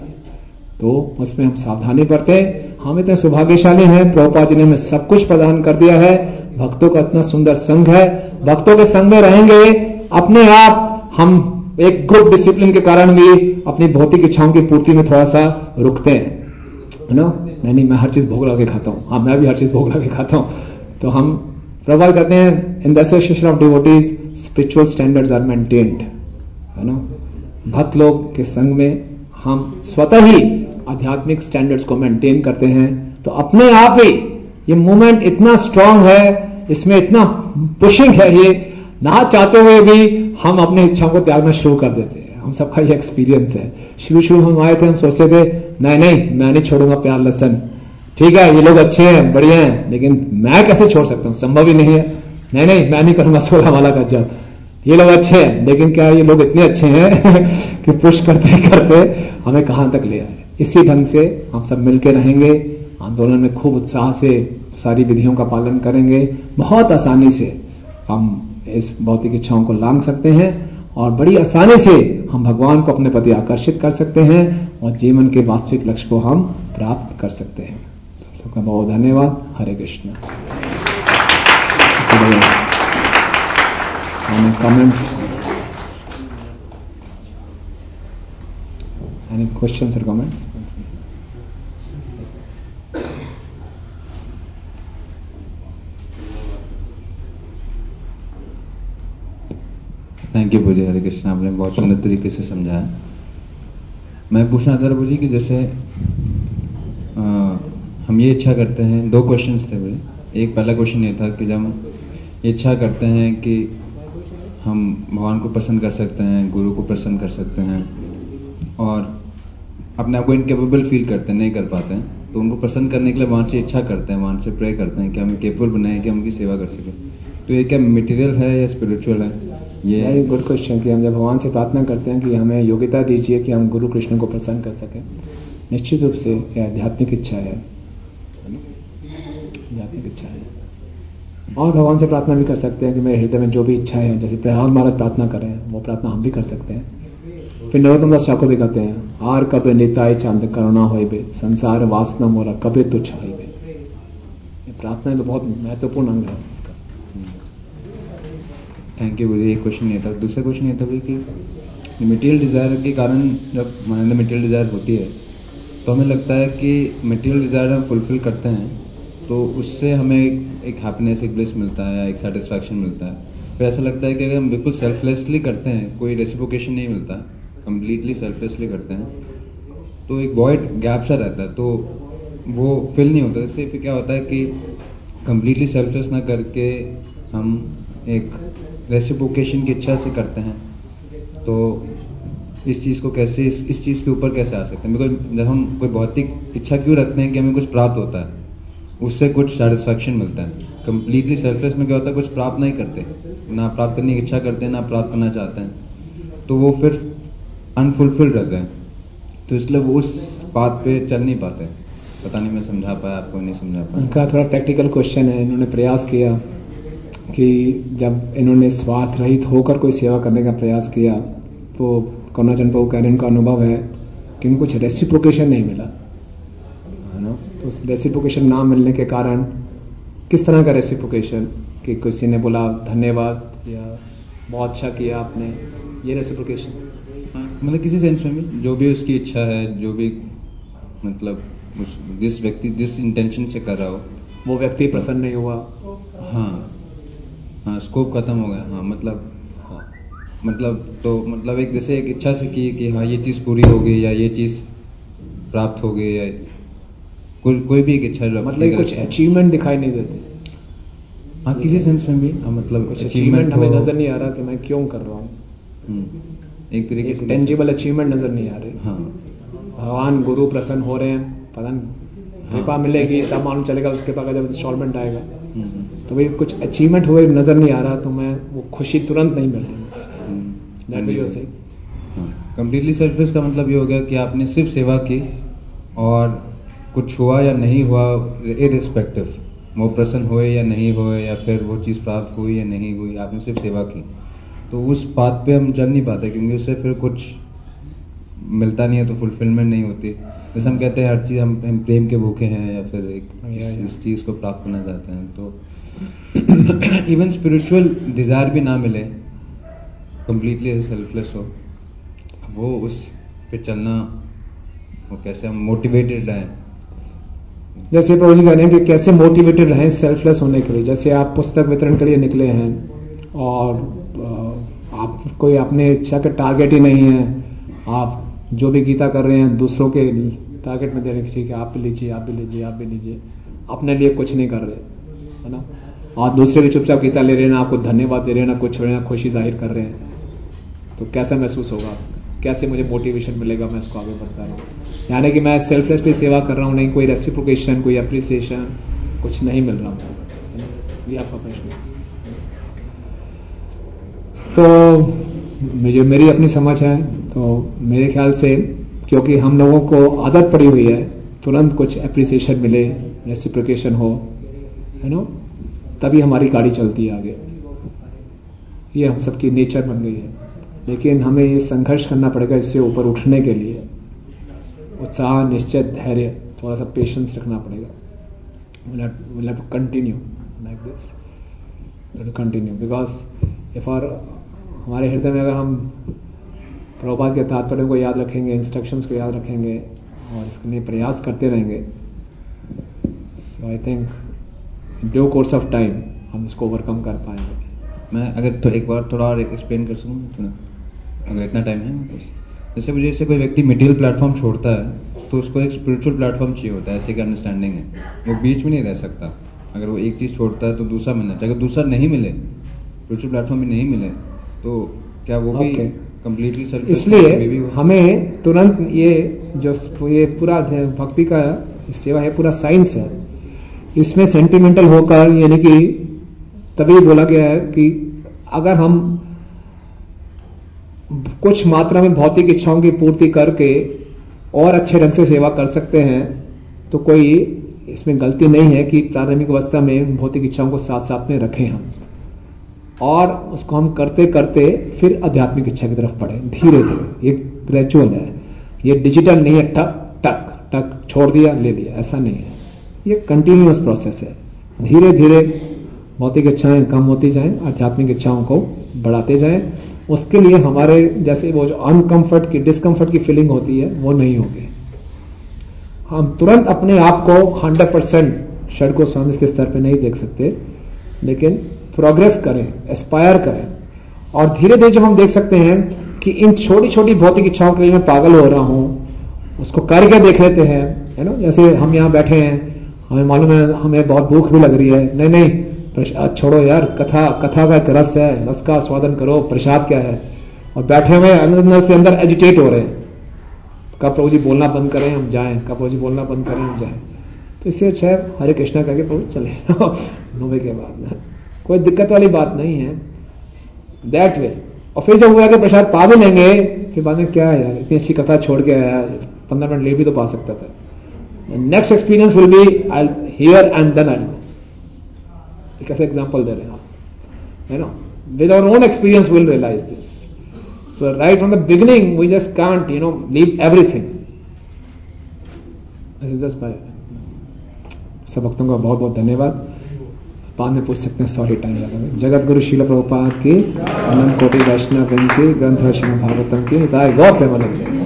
तो उसमें हम सावधानी बरतें। हम इतने सौभाग्यशाली हैं, प्रभुपाद जी ने हमें सब कुछ प्रदान कर दिया है। भक्तों का इतना सुंदर संघ है, भक्तों के संघ में रहेंगे, अपने आप हम एक ग्रुप डिसिप्लिन के कारण भी अपनी भौतिक इच्छाओं की पूर्ति में थोड़ा सा रुकते हैं, है ना। नहीं नहीं मैं हर चीज भोग लगा के खाता हूँ, हाँ मैं भी हर चीज भोग लगा के खाता हूँ। तो हम प्रभाव कहते हैं in the association of devotees spiritual standards are maintained, है ना। भक्त लोग के संग में हम स्वतः ही आध्यात्मिक स्टैंडर्ड्स को मेंटेन करते हैं, तो अपने आप ही ये मूवमेंट इतना स्ट्रांग है, इसमें इतना पुशिंग है, ये ना चाहते हुए भी हम अपनी इच्छाओं को त्यागना शुरू कर देते हैं। हम सबका ये एक्सपीरियंस है। शुरू शुरू हम आए थे, हम सोचते थे नहीं नहीं मैं नहीं छोड़ूंगा प्यार लहसन, ठीक है ये लोग अच्छे हैं बढ़िया हैं, लेकिन मैं कैसे छोड़ सकता हूँ, संभव ही नहीं है। नहीं नहीं मैं नहीं करूंगा सोलह वाला का जब, ये लोग अच्छे हैं, लेकिन क्या ये लोग इतने अच्छे हैं कि पुश करते करते हमें कहां तक ले आए। इसी ढंग से हम सब मिलकर रहेंगे, आंदोलन में खूब उत्साह से सारी विधियों का पालन करेंगे, बहुत आसानी से हम इस भौतिक इच्छाओं को लांघ सकते हैं और बड़ी आसानी से हम भगवान को अपने प्रति आकर्षित कर सकते हैं और जीवन के वास्तविक लक्ष्य को हम प्राप्त कर सकते हैं। सबका बहुत धन्यवाद। Hare Krishna. Comments, any questions और कमेंट्स? थैंक यू पूजी। हरे कृष्ण, आपने बहुत सुंदर तरीके से समझाया। मैं पूछना चाह रहा पूजी कि जैसे आ, हम ये इच्छा करते हैं, दो क्वेश्चंस थे मेरे। एक पहला क्वेश्चन ये था कि जब हम ये इच्छा करते हैं कि हम भगवान को प्रसन्न कर सकते हैं, गुरु को प्रसन्न कर सकते हैं, और अपने आप को इनकेपेबल फील करते हैं, नहीं कर पाते हैं, तो उनको प्रसन्न करने के लिए वहाँ से इच्छा करते हैं, वहाँ से प्रे करते हैं कि हमें केपेबल बनाए कि हम उनकी सेवा कर सकें। तो ये क्या मटेरियल है या स्पिरिचुअल है? ये वेरी गुड क्वेश्चन कि हम जब भगवान से प्रार्थना करते हैं कि हमें योग्यता दीजिए कि हम गुरु कृष्ण को प्रसन्न कर सकें, निश्चित रूप से यह आध्यात्मिक इच्छा है, आध्यात्मिक इच्छा है। और भगवान से प्रार्थना भी कर सकते हैं कि मेरे हृदय में जो भी इच्छा है, जैसे प्रहलाद महाराज प्रार्थना कर रहे हैं, वो प्रार्थना हम भी कर सकते हैं। फिर नरोत्तम दास ठाकुर भी कहते हैं, आर कबे निताय चांद करुणा होइबे, संसार वासना मोरा कबे तुच्छ होइबे। ये प्रार्थना तो बहुत महत्वपूर्ण अंग है इसका। थैंक यू गुरु। एक क्वेश्चन ये था। दूसरा क्वेश्चन ये था भाई कि मटेरियल डिज़ायर के कारण जब हमारे अंदर मटेरियल डिज़ायर होती है तो हमें लगता है कि मटेरियल डिज़ायर हम फुलफिल करते हैं तो उससे हमें एक, एक हैप्पीनेस, एक ब्लिस मिलता है, एक सेटिस्फैक्शन मिलता है। फिर ऐसा लगता है कि अगर हम बिल्कुल सेल्फलेसली करते हैं, कोई रेसिप्रोकेशन नहीं मिलता, कम्प्लीटली सेल्फलेसली करते हैं, तो एक वॉइड गैप सा रहता है, तो वो फिल नहीं होता। इससे फिर क्या होता है कि कम्प्लीटली सेल्फलेस ना करके हम एक रेसिप्रोकेशन की इच्छा से करते हैं, तो इस चीज़ को कैसे इस इस चीज़ के ऊपर कैसे आ सकते हैं? बिकॉज जब हम कोई भौतिक इच्छा क्यों रखते हैं कि हमें कुछ प्राप्त होता है, उससे कुछ सेटिस्फैक्शन मिलता है। कम्प्लीटली सेल्फलेस में क्या होता है, कुछ प्राप्त नहीं करते, ना प्राप्त करने की इच्छा करते हैं, ना प्राप्त करना चाहते हैं, तो वो फिर अनफुलफिल्ड रहते हैं। तो इसलिए वो उस बात पे चल नहीं पाते। पता नहीं मैं समझा पाया आपको, नहीं समझा पाया। उनका थोड़ा प्रैक्टिकल क्वेश्चन है। इन्होंने प्रयास किया कि जब इन्होंने स्वार्थ रहित होकर कोई सेवा करने का प्रयास किया तो करुणाचंद प्रभु कह रहे हैं, इनका अनुभव है कि इनको कुछ रेसिप्रोकेशन नहीं मिला, है ना। तो उस रेसिप्रोकेशन ना मिलने के कारण, किस तरह का रेसिप्रोकेशन कि किसी ने बोला धन्यवाद या बहुत अच्छा किया आपने, ये रेसिप्रोकेशन। हाँ, मतलब किसी सेंस में भी जो भी उसकी इच्छा है, जो भी मतलब उस जिस व्यक्ति जिस इंटेंशन से कर रहा हो, वो व्यक्ति प्रसन्न नहीं हुआ। हाँ हाँ, स्कोप खत्म हो गया। हाँ मतलब हाँ मतलब तो मतलब एक जैसे एक इच्छा से की कि हाँ ये चीज़ पूरी हो गई या ये चीज़ प्राप्त हो गई, या कोई कोई भी एक इच्छा मतलब कुछ अचीवमेंट दिखाई नहीं देते। हाँ किसी सेंस में भी। हाँ मतलब कुछ अचीवमेंट हमें नजर नहीं आ रहा कि मैं क्यों कर रहा हूँ, एक तरीके से टेंजिबल अचीवमेंट नजर नहीं आ रही। हाँ भगवान गुरु प्रसन्न हो रहे हैं, पता नहीं कृपा मिलेगी तब मालूम चलेगा, उस कृपा का जब इंस्टॉलमेंट आएगा। तो भाई कुछ अचीवमेंट हुए नजर नहीं आ रहा, तो मैं वो खुशी तुरंत नहीं मिल रही। कम्प्लीटली सेल्फलेस का मतलब ये हो गया कि आपने सिर्फ सेवा की और कुछ हुआ या नहीं हुआ, इररिस्पेक्टिव, वो प्रसन्न हुए या नहीं हुए, या फिर वो चीज़ प्राप्त हुई या नहीं हुई, आपने सिर्फ सेवा की। तो उस बात पे हम चल नहीं पाते, क्योंकि उससे फिर कुछ मिलता नहीं है, तो फुलफिलमेंट नहीं होती। जैसे हम कहते हैं हर चीज़ हम, हम प्रेम के भूखे हैं, या फिर एक इस, इस चीज़ को प्राप्त करना चाहते हैं, तो इवन स्पिरिचुअल डिज़ायर भी ना मिले, कम्प्लीटली ऐसे सेल्फलेस हो, वो उस पे चलना, वो कैसे हम मोटिवेटेड रहें। जैसे प्रभु जी कह रहे हैं कि कैसे मोटिवेटेड रहें सेल्फलेस होने के लिए। जैसे आप पुस्तक वितरण के लिए निकले हैं और आप कोई अपने इच्छा के टारगेट ही नहीं है, आप जो भी गीता कर रहे हैं दूसरों के टारगेट में दे रहे हैं, ठीक है आप भी लीजिए, आप भी लीजिए, आप भी लीजिए, अपने लिए कुछ नहीं कर रहे, है ना। और दूसरे भी चुपचाप गीता ले रहे हैं, ना आपको धन्यवाद दे रहे हैं, ना कुछ हो रहे हैं, ना खुशी जाहिर कर रहे हैं, तो कैसा महसूस होगा, कैसे मुझे मोटिवेशन मिलेगा मैं इसको आगे बढ़ता रहूँ। यानी कि मैं सेल्फलेसली सेवा कर रहा हूँ, नहीं कोई रेसिप्रोकेशन, कोई अप्रिसिएशन कुछ नहीं मिल रहा, ये आपका प्रश्न है। तो मुझे मेरी अपनी समझ है, तो मेरे ख्याल से क्योंकि हम लोगों को आदत पड़ी हुई है तुरंत कुछ अप्रिसिएशन मिले, रेसिप्रोकेशन हो, है ना, तभी हमारी गाड़ी चलती है आगे। ये हम सबकी नेचर बन गई है। लेकिन हमें ये संघर्ष करना पड़ेगा इससे ऊपर उठने के लिए। उत्साह, निश्चय, धैर्य, थोड़ा सा पेशेंस रखना पड़ेगा। we'll have to continue like this, to continue because if our हमारे हृदय में अगर हम प्रभुपाद के तात्पर्य को याद रखेंगे, इंस्ट्रक्शंस को याद रखेंगे और इसके लिए प्रयास करते रहेंगे, so I think due course of time हम इसको ओवरकम कर पाएंगे। मैं अगर तो एक बार थोड़ा और एक्सप्लेन कर सकूँ, थोड़ा अगर इतना टाइम है। जैसे मुझे जैसे कोई व्यक्ति मटेरियल प्लेटफॉर्म छोड़ता है तो उसको एक स्पिरिचुअल प्लेटफॉर्म चाहिए होता है, ऐसे की अंडरस्टैंडिंग है। वो बीच में नहीं रह सकता। अगर वो एक चीज़ छोड़ता है तो दूसरा मिलना चाहिए। अगर दूसरा नहीं मिले, स्पिरिचुअल प्लेटफॉर्म भी नहीं मिले, तो क्या वो भी Okay. Completely self? इसलिए हमें तुरंत ये जो ये पूरा भक्ति का सेवा है पूरा साइंस है, इसमें सेंटिमेंटल होकर, यानी कि तभी बोला गया है कि अगर हम कुछ मात्रा में भौतिक इच्छाओं की पूर्ति करके और अच्छे ढंग से सेवा कर सकते हैं तो कोई इसमें गलती नहीं है कि प्रारंभिक अवस्था में भौतिक इच्छाओं को साथ साथ में रखें हम, और उसको हम करते करते फिर आध्यात्मिक इच्छा की तरफ बढ़े धीरे धीरे। ये ग्रेजुअल है, ये डिजिटल नहीं है, टक टक टक छोड़ दिया ले लिया, ऐसा नहीं है। ये कंटिन्यूअस प्रोसेस है, धीरे धीरे भौतिक इच्छाएं कम होती जाएं, आध्यात्मिक इच्छाओं को बढ़ाते जाएं। उसके लिए हमारे जैसे वो जो अनकंफर्ट की डिस्कंफर्ट की फीलिंग होती है वो नहीं होगी। हम तुरंत अपने आप को हंड्रेड परसेंट षड गोस्वामी के स्तर पे नहीं देख सकते, लेकिन प्रोग्रेस करें, एस्पायर करें, और धीरे धीरे जब हम देख सकते हैं कि इन छोटी छोटी भौतिक इच्छाओं के लिए मैं पागल हो रहा हूं, उसको करके देख लेते हैं, है ना। जैसे हम यहाँ बैठे हैं, हमें मालूम है हमें बहुत भूख भी लग रही है, नहीं नहीं प्रसाद छोड़ो यार, कथा कथा का एक रस है, रस का स्वादन करो, प्रसाद क्या है, और बैठे हुए अंदर से अंदर एजिटेट हो रहे हैं, कब प्रभु जी बोलना बंद करें हम जाएं, कब प्रभु जी बोलना बंद करें हम जाएं। तो इससे अच्छा है हरे कृष्णा कह के प्रभु चले नोवे के बाद कोई दिक्कत वाली बात नहीं है, दैट वे। और फिर जब वो आगे प्रसाद पा भी लेंगे, फिर बाद में क्या है यार, इतनी अच्छी कथा छोड़ के आया, पंद्रह मिनट ले भी तो पा सकता था। Next experience will be I here and then I know. एक ऐसा एग्जाम्पल दे रहे हैं आप, है ना। With our own experience will realize this. So right from the beginning we just can't you know leave everything. Just by. सब भक्तों का बहुत बहुत धन्यवाद। बाद में पूछ सकते हैं, सॉरी टाइम लगा है। जगत गुरु शील प्रभुपाद की, अनंत कोटि वैष्णव की, ग्रंथ श्रीमद् भागवतम की, निताय गौ प्रेमानंद।